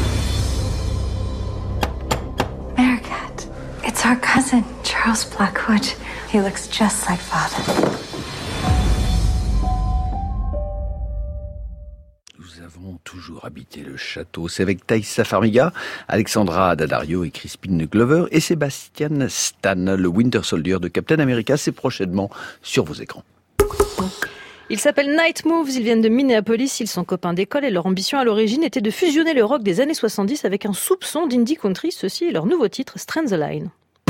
Mericat. It's our cousin, Charles Blackwood. He looks just like father. Nous avons toujours habité le château. C'est avec Thaïsa Farmiga, Alexandra Daddario et Crispin Glover et Sebastian Stan, le Winter Soldier de Captain America. C'est prochainement sur vos écrans. Ils s'appellent Night Moves, ils viennent de Minneapolis, ils sont copains d'école et leur ambition à l'origine était de fusionner le rock des années soixante-dix avec un soupçon d'indie country. Ceci est leur nouveau titre, Strand the Line.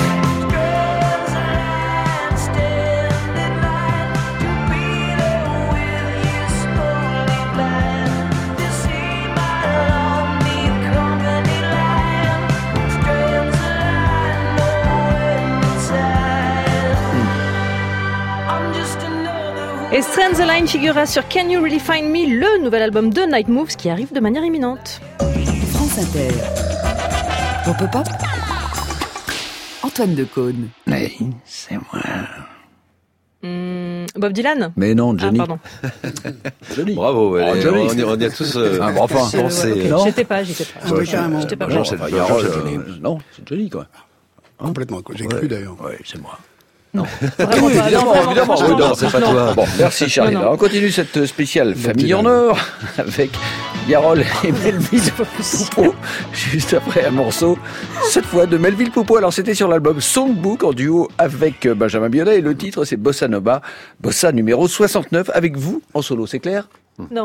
Et Strand the Line figurera sur Can You Really Find Me, le nouvel album de Night Moves qui arrive de manière imminente. France Inter. Pop Pop Pop. Antoine Decaune. Oui, c'est moi. Mmh, Bob Dylan. Mais non, Johnny. Ah, pardon. Johnny. Bravo, oh, allez, Johnny. On, y, on y a tous euh, un grand fan. Ouais, okay. J'étais pas, j'étais pas. Ouais, carrément. J'étais pas. Bah, non, c'est pas Yarol, euh, non, c'est Johnny, quoi. Complètement, j'ai ouais, cru d'ailleurs. Oui, c'est moi. Non, vraiment pas. Évidemment, non, évidemment. non, Oui, non, c'est pas non. toi. Bon, merci Charlie. Non, non. On continue cette spéciale Famille en Or avec Yarol et Melville Poupeau. Juste après un morceau, cette fois de Melville Poupeau. Alors c'était sur l'album Songbook en duo avec Benjamin Biolay et le titre c'est Bossa Nova, Bossa numéro soixante-neuf avec vous en solo, c'est clair ? Non.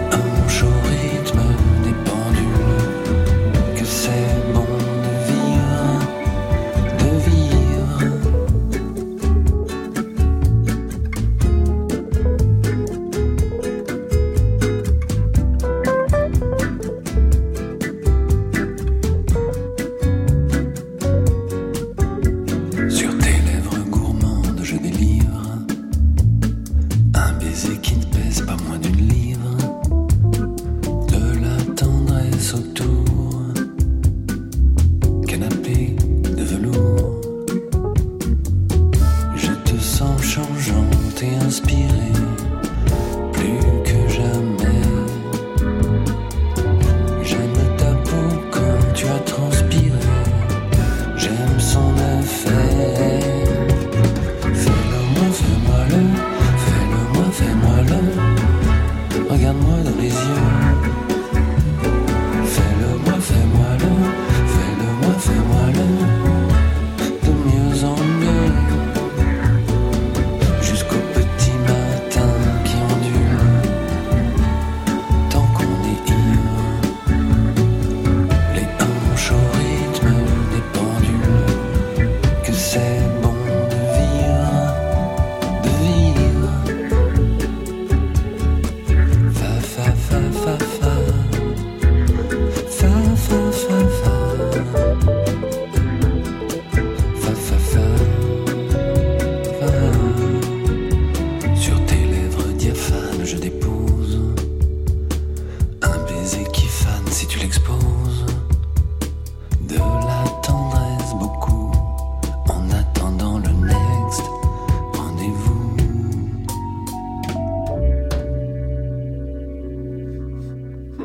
Bon de vivre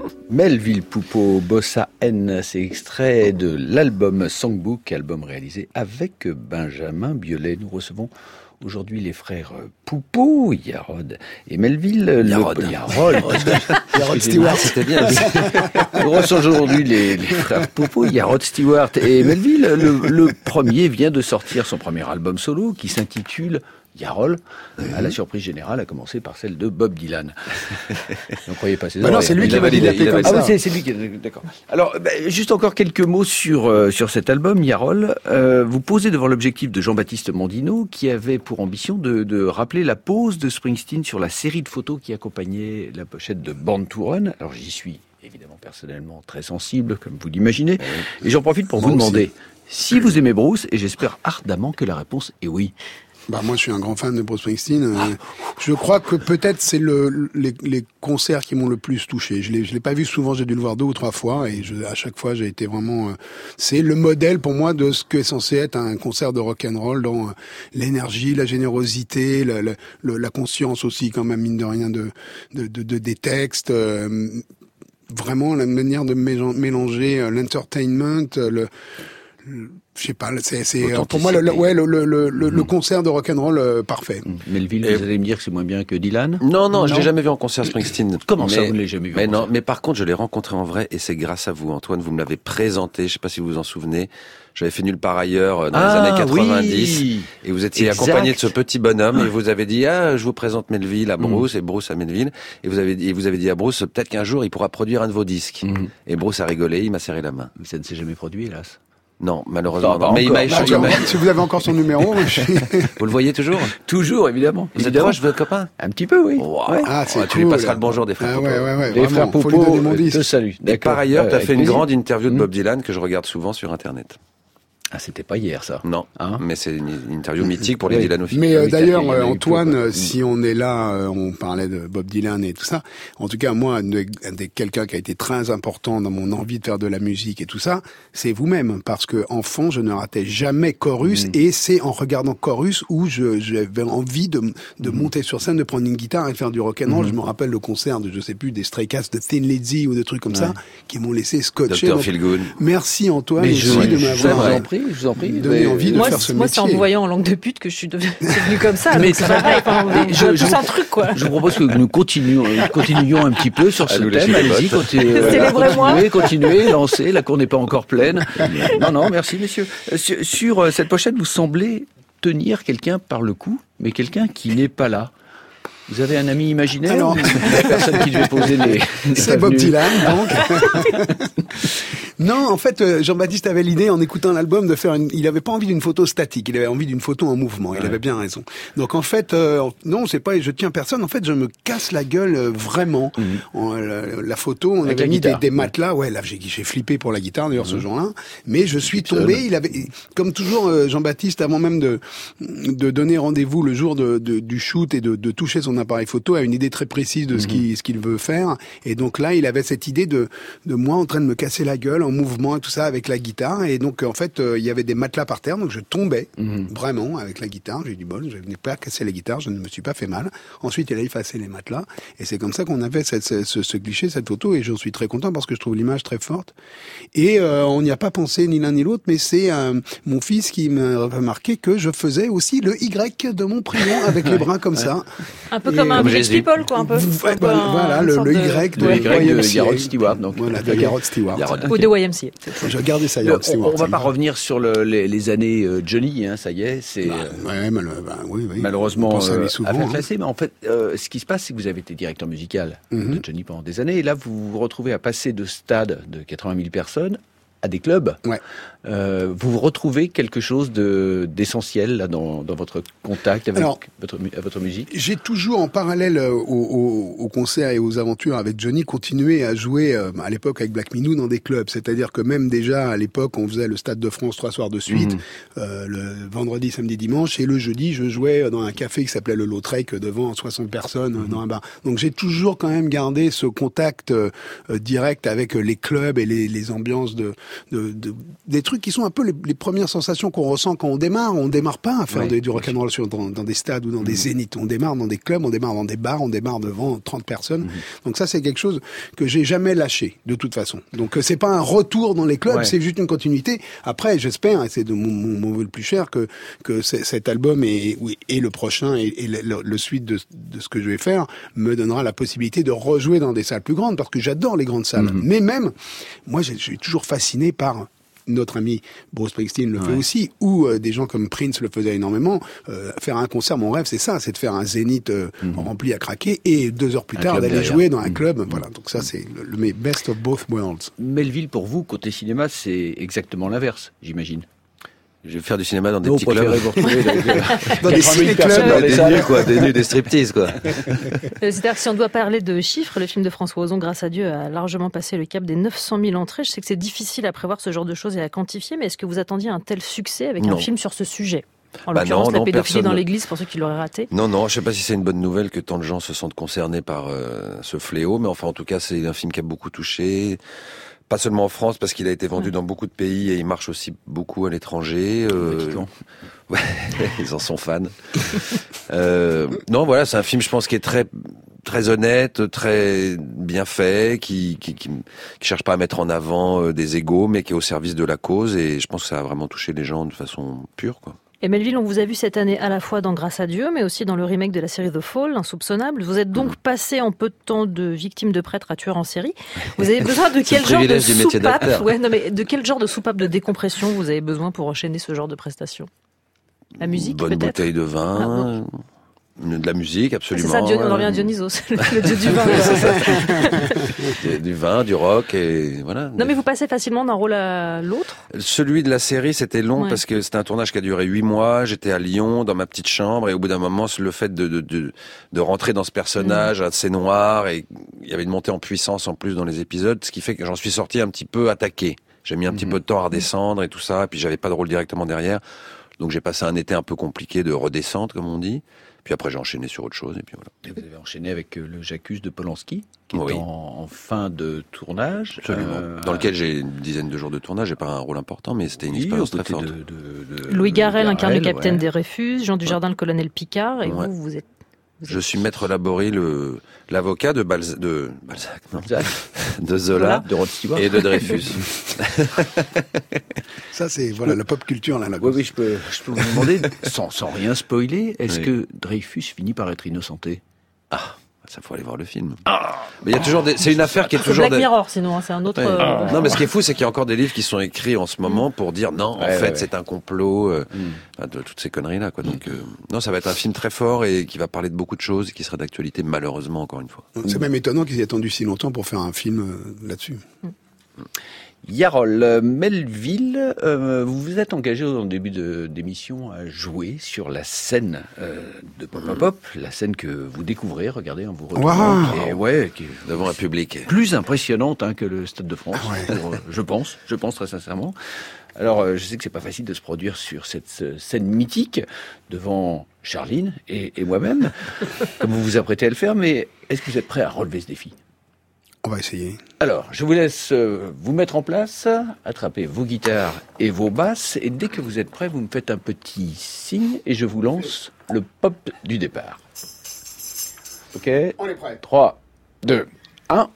Melville Poupeau, Bossa N, c'est extrait de l'album Songbook, album réalisé avec Benjamin Biolay. Nous recevons aujourd'hui les frères Poupeau, Yarod et Melville. Yarod. Le... Yarod. Yarod Stewart. C'était bien. Nous recevons aujourd'hui les, les frères Poupeau, Yarod Stewart et Melville. Le, le premier vient de sortir son premier album solo qui s'intitule Yarol, à la surprise générale, a commencé par celle de Bob Dylan. Ne croyez pas ses bah non, c'est lui qui va l'appeler comme ça. Ah oui, c'est, c'est lui qui. D'accord. Alors, bah, juste encore quelques mots sur euh, sur cet album Yarol. Euh, vous posez devant l'objectif de Jean-Baptiste Mondino, qui avait pour ambition de, de rappeler la pose de Springsteen sur la série de photos qui accompagnait la pochette de Born to Run. Alors, j'y suis évidemment personnellement très sensible, comme vous l'imaginez, et j'en profite pour Moi vous aussi. demander si vous aimez Bruce, et j'espère ardemment que la réponse est oui. Bah moi je suis un grand fan de Bruce Springsteen. Euh, je crois que peut-être c'est le les, les concerts qui m'ont le plus touché. Je l'ai je l'ai pas vu souvent, j'ai dû le voir deux ou trois fois et je, à chaque fois j'ai été vraiment. Euh, c'est le modèle pour moi de ce que est censé être un concert de rock and roll dans euh, l'énergie, la générosité, la, la, la, la conscience aussi quand même mine de rien de de, de, de des textes. Euh, vraiment la manière de mélanger euh, l'entertainment, le, le je sais pas, c'est, c'est pour moi le, le, ouais, le, le, le, mmh. le concert de rock'n'roll euh, parfait. Mmh. Melville, Et... vous allez me dire que c'est moins bien que Dylan ? Non, non, je l'ai jamais vu en concert Springsteen. Comment mais, ça, vous ne l'avez jamais vu Mais en non, concert ? mais par contre, je l'ai rencontré en vrai et c'est grâce à vous, Antoine. Vous me l'avez présenté. Je sais pas si vous vous en souvenez. J'avais fait Nulle part ailleurs dans ah, les années quatre-vingt-dix oui. et vous étiez Exact. accompagné de ce petit bonhomme et vous avez dit ah je vous présente Melville à Bruce mmh. et Bruce à Melville et vous avez dit, et vous avez dit à Bruce peut-être qu'un jour il pourra produire un de vos disques mmh. et Bruce a rigolé, il m'a serré la main. Mais ça ne s'est jamais produit hélas. Non, malheureusement. Non, non. Mais encore. il m'a échangé. Bah, si vous avez encore son numéro, je... vous le voyez toujours ? Toujours, évidemment. Vous évidemment. êtes proche, votre copain ? Un petit peu, oui. Wow. Ouais. Ah, c'est ouais, tu cool. lui passeras le bonjour des frères ah, Popo. ouais, ouais, ouais, Les frères Popo, faut lui donner mon Popo, disque. te salue. Et par ailleurs, tu as euh, fait une plaisir. grande interview de mmh. Bob Dylan que je regarde souvent sur Internet. Ah, c'était pas hier, ça. Non, hein mais c'est une interview mythique pour les oui. Dylanophiles. Mais euh, oui, d'ailleurs, il y en a eu Antoine, peu, si on est là, euh, on parlait de Bob Dylan et tout ça. En tout cas, moi, un de, un de, quelqu'un qui a été très important dans mon envie de faire de la musique et tout ça, c'est vous-même. Parce que enfant, je ne ratais jamais Chorus, mmh. et c'est en regardant Chorus où je, j'avais envie de, de mmh. monter sur scène, de prendre une guitare et de faire du rock'n'roll. Mmh. Je me rappelle le concert de, je sais plus, des Stray Cats, de Thin Lizzy ou de trucs comme ouais. ça, qui m'ont laissé scotcher. docteur Feelgood. Merci Antoine mais aussi je, de je m'avoir. Je vous en prie, je vous en prie. Donné envie de moi, faire ce moi, métier. c'est en vous voyant en langue de pute que je suis devenue comme ça. Mais donc c'est pareil. Enfin, on je, voit je, tous un truc, quoi. Je vous propose que nous continuions, continuions un petit peu sur ce thème. Allez-y, continuez, Célébrez-moi. continuez, lancez. La cour n'est pas encore pleine. Non, non, merci, messieurs. Sur, sur cette pochette, vous semblez tenir quelqu'un par le cou, mais quelqu'un qui n'est pas là. Vous avez un ami imaginaire? Alors, la personne qui devait poser les... C'est Bob Dylan, donc. Non, en fait, Jean-Baptiste avait l'idée, en écoutant l'album, de faire une... Il avait pas envie d'une photo statique, il avait envie d'une photo en mouvement. Il ouais. avait bien raison. Donc, en fait, euh, non, c'est pas, je tiens personne. En fait, je me casse la gueule euh, vraiment. Mm-hmm. On, la, la photo, on Avec avait mis des, des matelas. Ouais, là, j'ai, j'ai flippé pour la guitare, d'ailleurs, mm-hmm. ce jour-là. Mais je suis tombé. Il avait, comme toujours, euh, Jean-Baptiste, avant même de, de donner rendez-vous le jour de, de, du shoot et de, de toucher son appareil photo, a une idée très précise de mm-hmm. ce qu'il, ce qu'il veut faire. Et donc là, il avait cette idée de, de moi en train de me casser la gueule en mouvement et tout ça avec la guitare. Et donc, en fait, euh, il y avait des matelas par terre, donc je tombais mm-hmm. vraiment avec la guitare. J'ai dit, bon, je n'ai pas cassé la guitare, je ne me suis pas fait mal. Ensuite, il a effacé les matelas. Et c'est comme ça qu'on avait cette, ce, ce, ce cliché, cette photo. Et j'en suis très content parce que je trouve l'image très forte. Et euh, on n'y a pas pensé ni l'un ni l'autre, mais c'est euh, mon fils qui m'a remarqué que je faisais aussi le Y de mon prénom avec les bras comme ouais. ça. Un peu et comme un comme Village People, quoi, un peu. Ouais, bah, un, voilà, le, le Y de, de, de, de Yarod Stewart. Donc, voilà, de Yarod Stewart. Ou de Y M C A. Je gardais ça, Yarod Stewart. On, on va pas revenir sur le, les, les années euh, Johnny, hein, ça y est, c'est bah, ouais, mal, bah, oui, oui. malheureusement euh, souvent, affaire hein. classée. Mais en fait, euh, ce qui se passe, c'est que vous avez été directeur musical mm-hmm. de Johnny pendant des années, et là, vous vous retrouvez à passer de stades de quatre-vingt mille personnes à des clubs. Ouais. Euh, vous retrouvez quelque chose de d'essentiel là dans, dans votre contact avec Alors, votre, votre musique. J'ai toujours en parallèle au, au, au concert et aux aventures avec Johnny continué à jouer euh, à l'époque avec Black Minou dans des clubs. C'est-à-dire que même déjà à l'époque on faisait le Stade de France trois soirs de suite, mmh. euh, le vendredi, samedi, dimanche, et le jeudi je jouais dans un café qui s'appelait le Lautrec devant soixante personnes mmh. dans un bar. Donc j'ai toujours quand même gardé ce contact euh, direct avec les clubs et les, les ambiances de de, de des trucs qui sont un peu les, les premières sensations qu'on ressent quand on démarre. On démarre pas à faire ouais, des, du rock'n'roll sur dans, dans des stades ou dans mmh. des zéniths. On démarre dans des clubs, on démarre dans des bars, on démarre devant trente personnes. Mmh. Donc ça, c'est quelque chose que j'ai jamais lâché de toute façon. Donc c'est pas un retour dans les clubs, ouais. c'est juste une continuité. Après, j'espère, et c'est de mon, mon, mon vœu le plus cher, que que cet album et, et le prochain et, et le, le, le suite de, de ce que je vais faire me donnera la possibilité de rejouer dans des salles plus grandes, parce que j'adore les grandes salles. Mmh. Mais même, moi, je suis toujours fasciné par notre ami Bruce Springsteen le ouais. fait aussi, ou euh, des gens comme Prince le faisaient énormément. Euh, faire un concert, mon rêve, c'est ça, c'est de faire un zénith euh, mmh. rempli à craquer, et deux heures plus un tard d'aller derrière. jouer dans un mmh. club. Mmh. Voilà, donc ça, c'est le, le best of both worlds. Melville, pour vous, côté cinéma, c'est exactement l'inverse, j'imagine. Je vais faire du cinéma dans des Nous, petits clubs. Vous retrouver dans, dans des ciné-clubs, dans des nus, quoi, des nus, des striptease, quoi. C'est-à-dire que si on doit parler de chiffres, le film de François Ozon, grâce à Dieu, a largement passé le cap des neuf cent mille entrées. Je sais que c'est difficile à prévoir ce genre de choses et à quantifier, mais est-ce que vous attendiez un tel succès avec non. un film sur ce sujet ? En bah l'occurrence, non, la non, pédophilie dans l'église, pour ceux qui l'auraient raté. Non, non, je sais pas si c'est une bonne nouvelle que tant de gens se sentent concernés par euh, ce fléau, mais enfin, en tout cas, c'est un film qui a beaucoup touché. Pas seulement en France, parce qu'il a été vendu ouais. dans beaucoup de pays et il marche aussi beaucoup à l'étranger. Euh... Ouais, ils en sont fans. euh... Non, voilà, c'est un film, je pense, qui est très, très honnête, très bien fait, qui, qui, qui, qui cherche pas à mettre en avant euh, des égos, mais qui est au service de la cause. Et je pense que ça a vraiment touché les gens de façon pure, quoi. Et Melville, on vous a vu cette année à la fois dans Grâce à Dieu, mais aussi dans le remake de la série The Fall, Insoupçonnable. Vous êtes donc passé en peu de temps de victime de prêtre à tueur en série. Vous avez besoin de quel genre de soupape ouais, non, mais de quel genre de soupape de décompression vous avez besoin pour enchaîner ce genre de prestations ? La musique, bonne peut-être ? Bouteille de vin. Ah, de la musique, absolument. C'est ça, Dieu, on en revient à Dionysos, le, le dieu du vin. du, du vin, du rock, et voilà. Non, mais vous passez facilement d'un rôle à l'autre ? Celui de la série, c'était long ouais. parce que c'était un tournage qui a duré huit mois. J'étais à Lyon, dans ma petite chambre, et au bout d'un moment, le fait de de de, de rentrer dans ce personnage mmh. assez noir, et il y avait une montée en puissance en plus dans les épisodes, ce qui fait que j'en suis sorti un petit peu attaqué. J'ai mis un mmh. petit peu de temps à redescendre et tout ça, et puis j'avais pas de rôle directement derrière. Donc j'ai passé un été un peu compliqué de redescente, comme on dit. Puis après, j'ai enchaîné sur autre chose, et puis voilà. Et vous avez enchaîné avec le J'accuse de Polanski, qui oui. est en, en fin de tournage. Absolument. Euh, Dans lequel j'ai une dizaine de jours de tournage. J'ai pas un rôle important, mais c'était une oui, expérience très forte. De, de, de, Louis Garrel incarne le capitaine ouais. des Dreyfus, Jean Dujardin, ouais. le colonel Picard, et ouais. vous, vous êtes... Vous Je suis Maître Laborie, le l'avocat de Balzac, de Balzac, non, de Zola, de Rod Stewart et de Dreyfus. Ça, c'est voilà la pop culture là. là oui, oui, je peux, je peux vous demander, sans, sans rien spoiler, est-ce oui. que Dreyfus finit par être innocenté ? Ah. Ça faut aller voir le film. Ah mais il y a toujours des... c'est une affaire qui est c'est toujours Black Mirror, sinon c'est un autre. Ouais. Euh... Non, mais ce qui est fou, c'est qu'il y a encore des livres qui sont écrits en ce moment pour dire non, ouais, en fait, ouais, ouais. c'est un complot, euh, mm. de toutes ces conneries là, quoi. Donc, euh, non, ça va être un film très fort et qui va parler de beaucoup de choses et qui sera d'actualité, malheureusement, encore une fois. C'est même étonnant qu'ils aient attendu si longtemps pour faire un film euh, là-dessus. Mm. Yarol, euh, Melville, euh, vous vous êtes engagé au début de, d'émission à jouer sur la scène euh, de Pop Pop Pop, la scène que vous découvrez, regardez, en vous retrouvant, wow. qui est, ouais, qui est devant un public plus impressionnante hein, que le Stade de France, ah ouais. pour, je pense, je pense très sincèrement. Alors, euh, je sais que c'est pas facile de se produire sur cette euh, scène mythique devant Charline et, et moi-même, comme vous vous apprêtez à le faire, mais est-ce que vous êtes prêt à relever ce défi ? On va essayer. Alors, je vous laisse euh, vous mettre en place, attraper vos guitares et vos basses, et dès que vous êtes prêts, vous me faites un petit signe, et je vous lance le pop du départ. Ok ? On est prêt. trois, deux, un...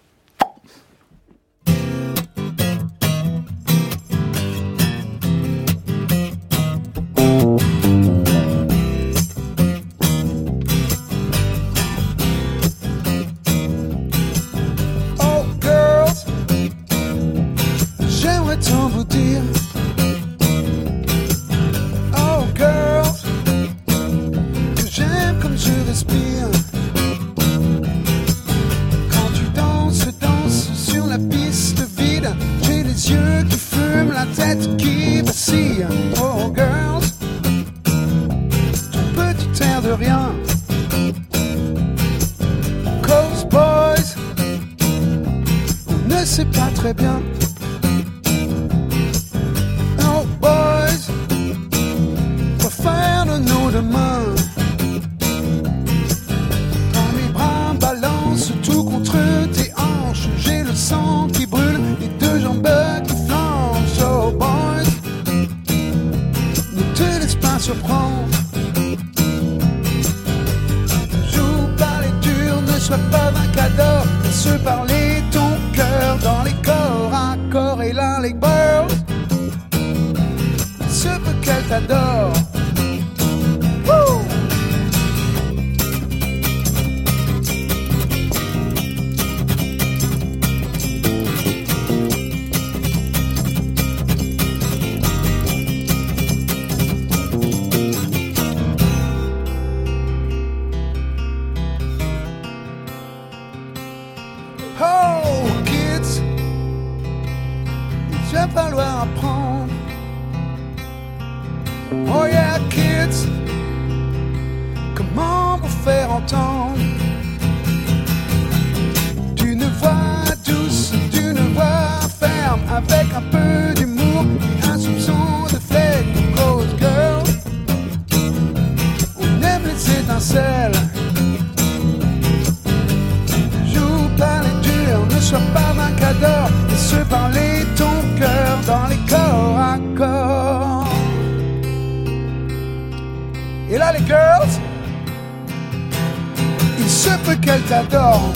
Tout contre tes hanches, j'ai le sang qui brûle, les deux jambes qui flanchent. t'adore. Il va falloir apprendre. Oh yeah, kids, comment vous faire entendre d'une voix douce, d'une voix ferme, avec un peu d'humour et un soupçon de flegme. Cause girl, on aime les étincelles. Joue par les durs, ne sois pas un cadeau, laisse parler ton cœur dans les corps à corps. Et là les girls, il se peut qu'elles t'adorent.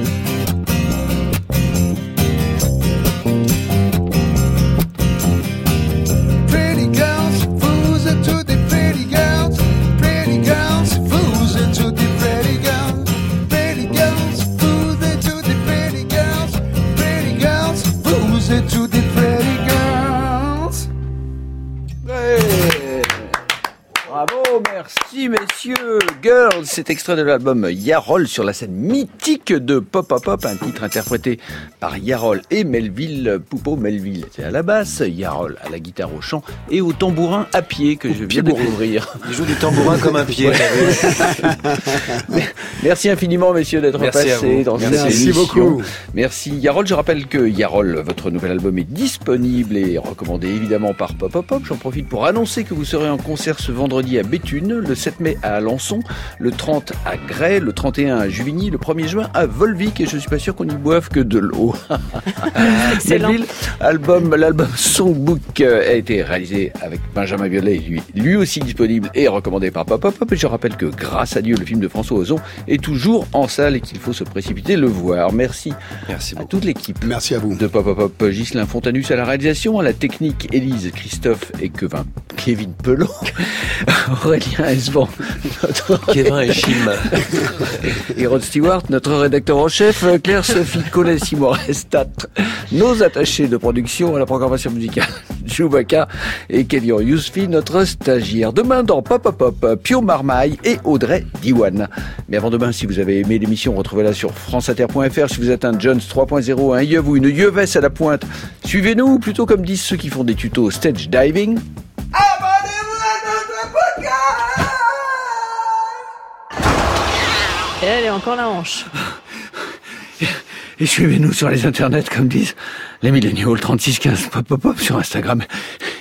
Pretty girls, vous êtes toutes des pretty girls. Pretty girls, vous êtes toutes des pretty girls. Pretty girls, vous êtes toutes des pretty girls. Pretty girls, vous êtes toutes des pretty girls. Ouais. Bravo, merci messieurs. Girls, cet extrait de l'album Yarol sur la scène mythique de Pop Pop Pop, un titre interprété par Yarol et Melville. Poupeau Melville était à la basse, Yarol à la guitare au chant et au tambourin à pied que je viens de découvrir. Il joue du tambourin comme un pied. Ouais. Merci infiniment messieurs d'être Merci passés dans cette Merci émission. beaucoup. Merci Yarol. Je rappelle que Yarol, votre nouvel album est disponible et recommandé évidemment par Pop Pop Pop. J'en profite pour annoncer que vous serez en concert ce vendredi à Béthune, le sept mai à Alençon, le trente à Grès, le trente et un à Juvigny, le premier juin à Volvic, et je suis pas sûr qu'on y boive que de l'eau. Melville, album, l'album Songbook a été réalisé avec Benjamin Biolay, lui, lui aussi disponible et recommandé par Pop Pop Pop. Et je rappelle que Grâce à Dieu, le film de François Ozon, est toujours en salle et qu'il faut se précipiter le voir. Merci, Merci à toute l'équipe. Merci à vous. De Pop Pop Pop, Ghislain Fontanus à la réalisation, à la technique, Élise, Christophe et Kevin, Kevin Pelot, Aurélien Esban, notre Kevin et Chim. et Rod Stewart, notre rédacteur en chef, Claire-Sophie Collet, Simon Restat, nos attachés de production à la programmation musicale, Chewbacca et Kélian Yousfi, notre stagiaire. Demain dans Pop Pop Pop, Pio Marmaille et Audrey Diwan. Mais avant demain, si vous avez aimé l'émission, retrouvez-la sur franceinter point f r. Si vous êtes un Jones trois point zéro, un yeuve ou une yeuvesse à la pointe, suivez-nous, plutôt comme disent ceux qui font des tutos stage diving. Et elle est encore la hanche. Et suivez-nous sur les internets, comme disent les milléniaux, le trente-six quinze, pop pop pop sur Instagram